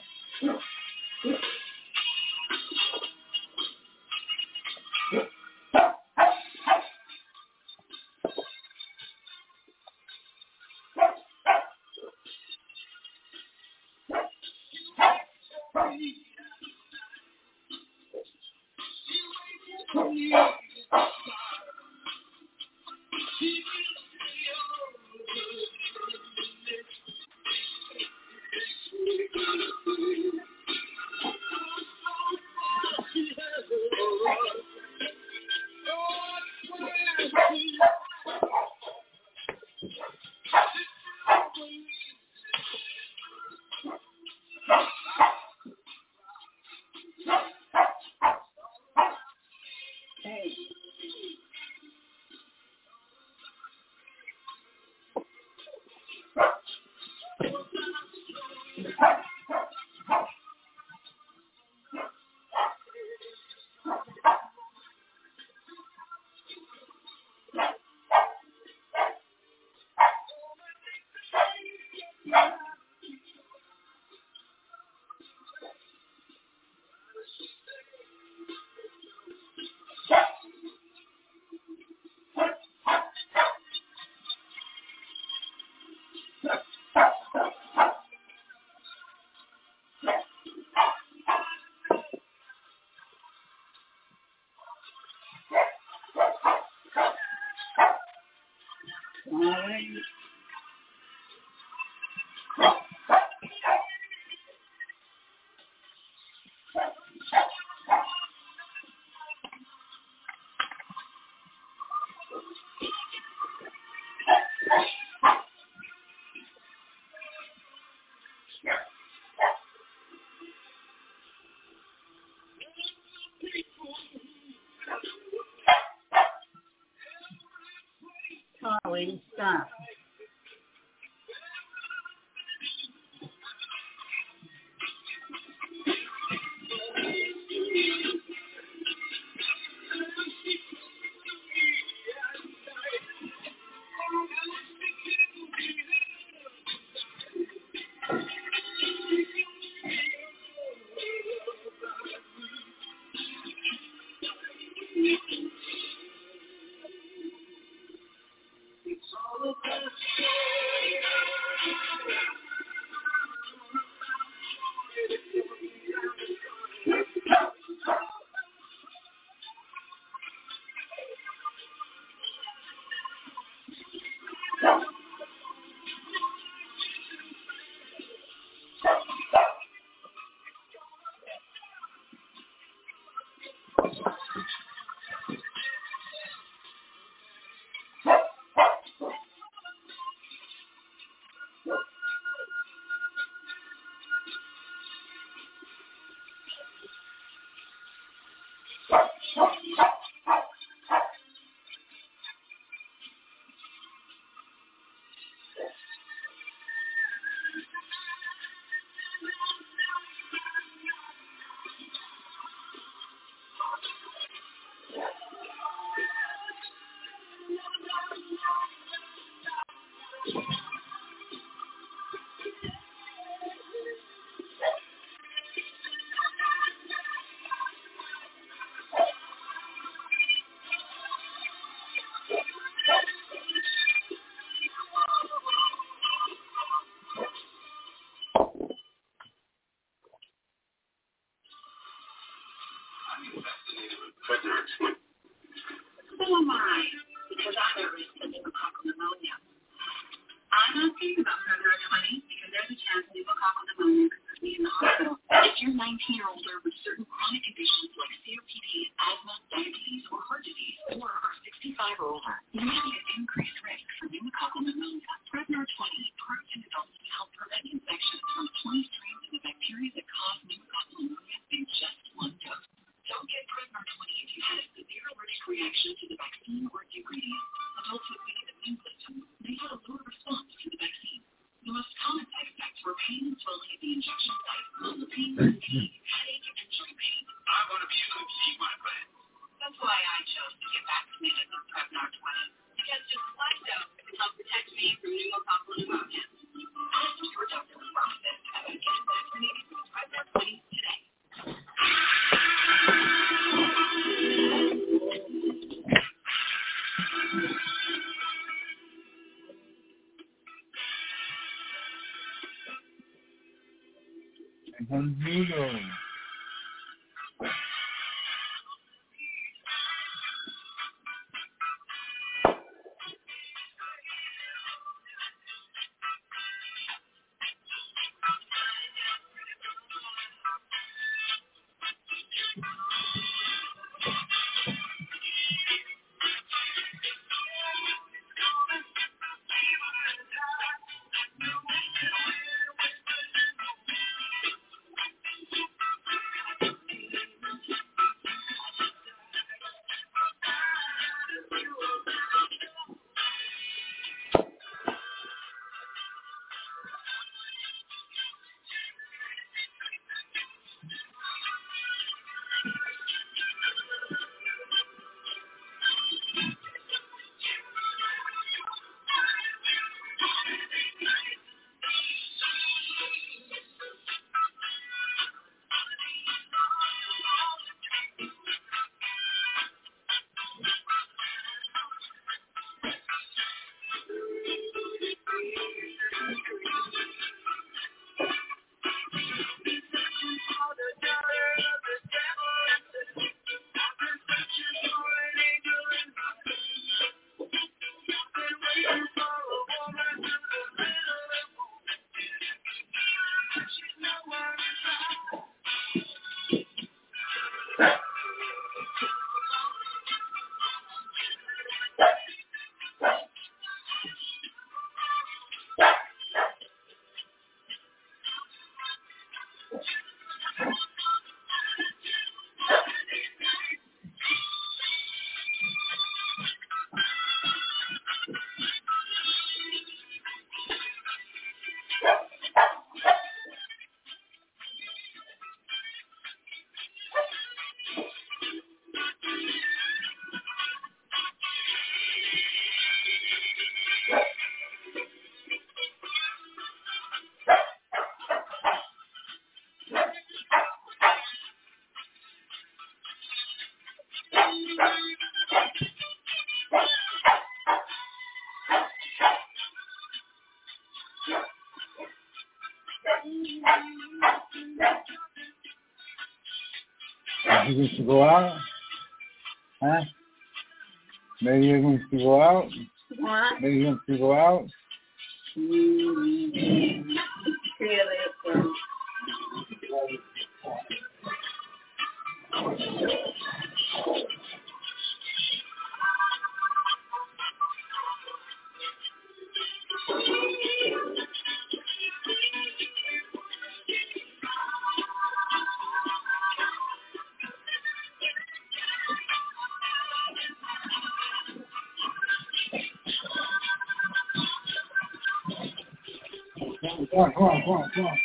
Charlie, stop. So am I, because I'm at risk of pneumococcal pneumonia. I'm asking about Prevnar 20 because there's a chance pneumococcal pneumonia could put me in the hospital. If you're 19 or older with certain chronic conditions like COPD, asthma, diabetes, or heart disease, or are 65 or older, you may be at increased risk for pneumococcal pneumonia. Prevnar 20 approved in adults to help prevent infections from 20 strains of the bacteria that cause pneumococcal pneumonia in just one dose. Don't get Prevnar 20 if you had a severe allergic reaction to the vaccine or its ingredients. Adults with weakened immune systems may have a lower response to the vaccine. The most common side effects were pain and swelling at the injection site, muscle pain, fatigue, headache, and joint pain. I want to be able to keep my plan. That's why I chose to get vaccinated with Prevnar 20. Because just one dose can help protect me from pneumococcal pneumonia. Ask your doctor or pharmacist about getting vaccinated with Prevnar 20 today. You wish to go out? Huh? Maybe you're going to go out? What? Maybe you're going to go out? Come on.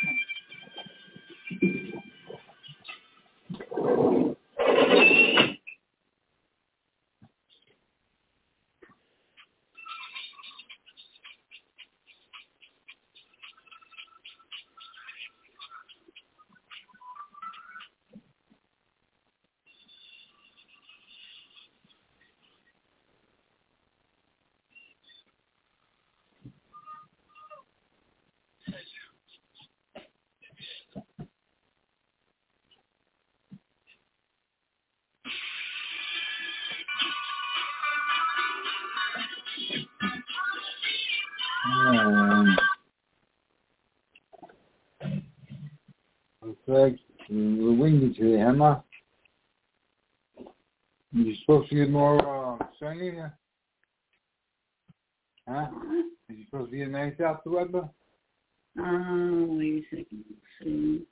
Looks like we're windy today, Emma. You're supposed to get more sunny? Huh? Is you supposed to get nice out the weather? Wait a second. Let's see.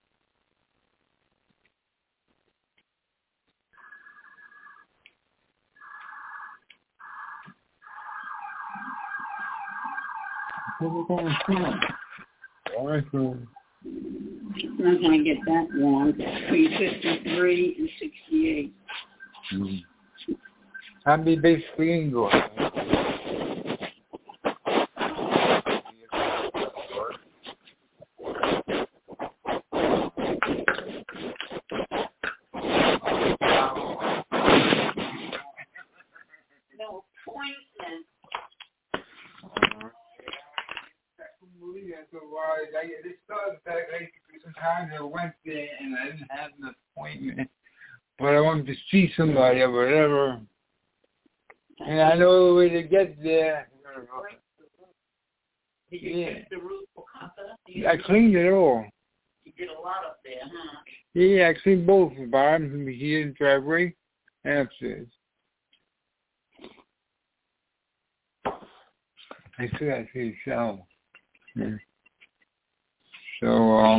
All right, so. It's not going to get that warm. Between 53 and 68. Mm-hmm. I'd be basically indoors. No appointment. So this started back sometimes on Wednesday, and I didn't have an appointment, but I wanted to see somebody or whatever, and I know the way to get there. Did you fix the roof for Casa? I cleaned it all. You did a lot up there, huh? Yeah, I cleaned both the bottom from here, the driveway, and upstairs. I still got to see the shower. Yeah. So,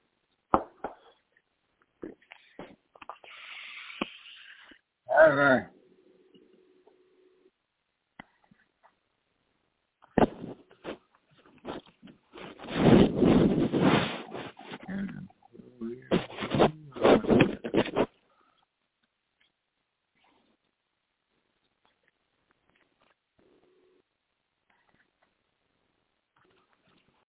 all right.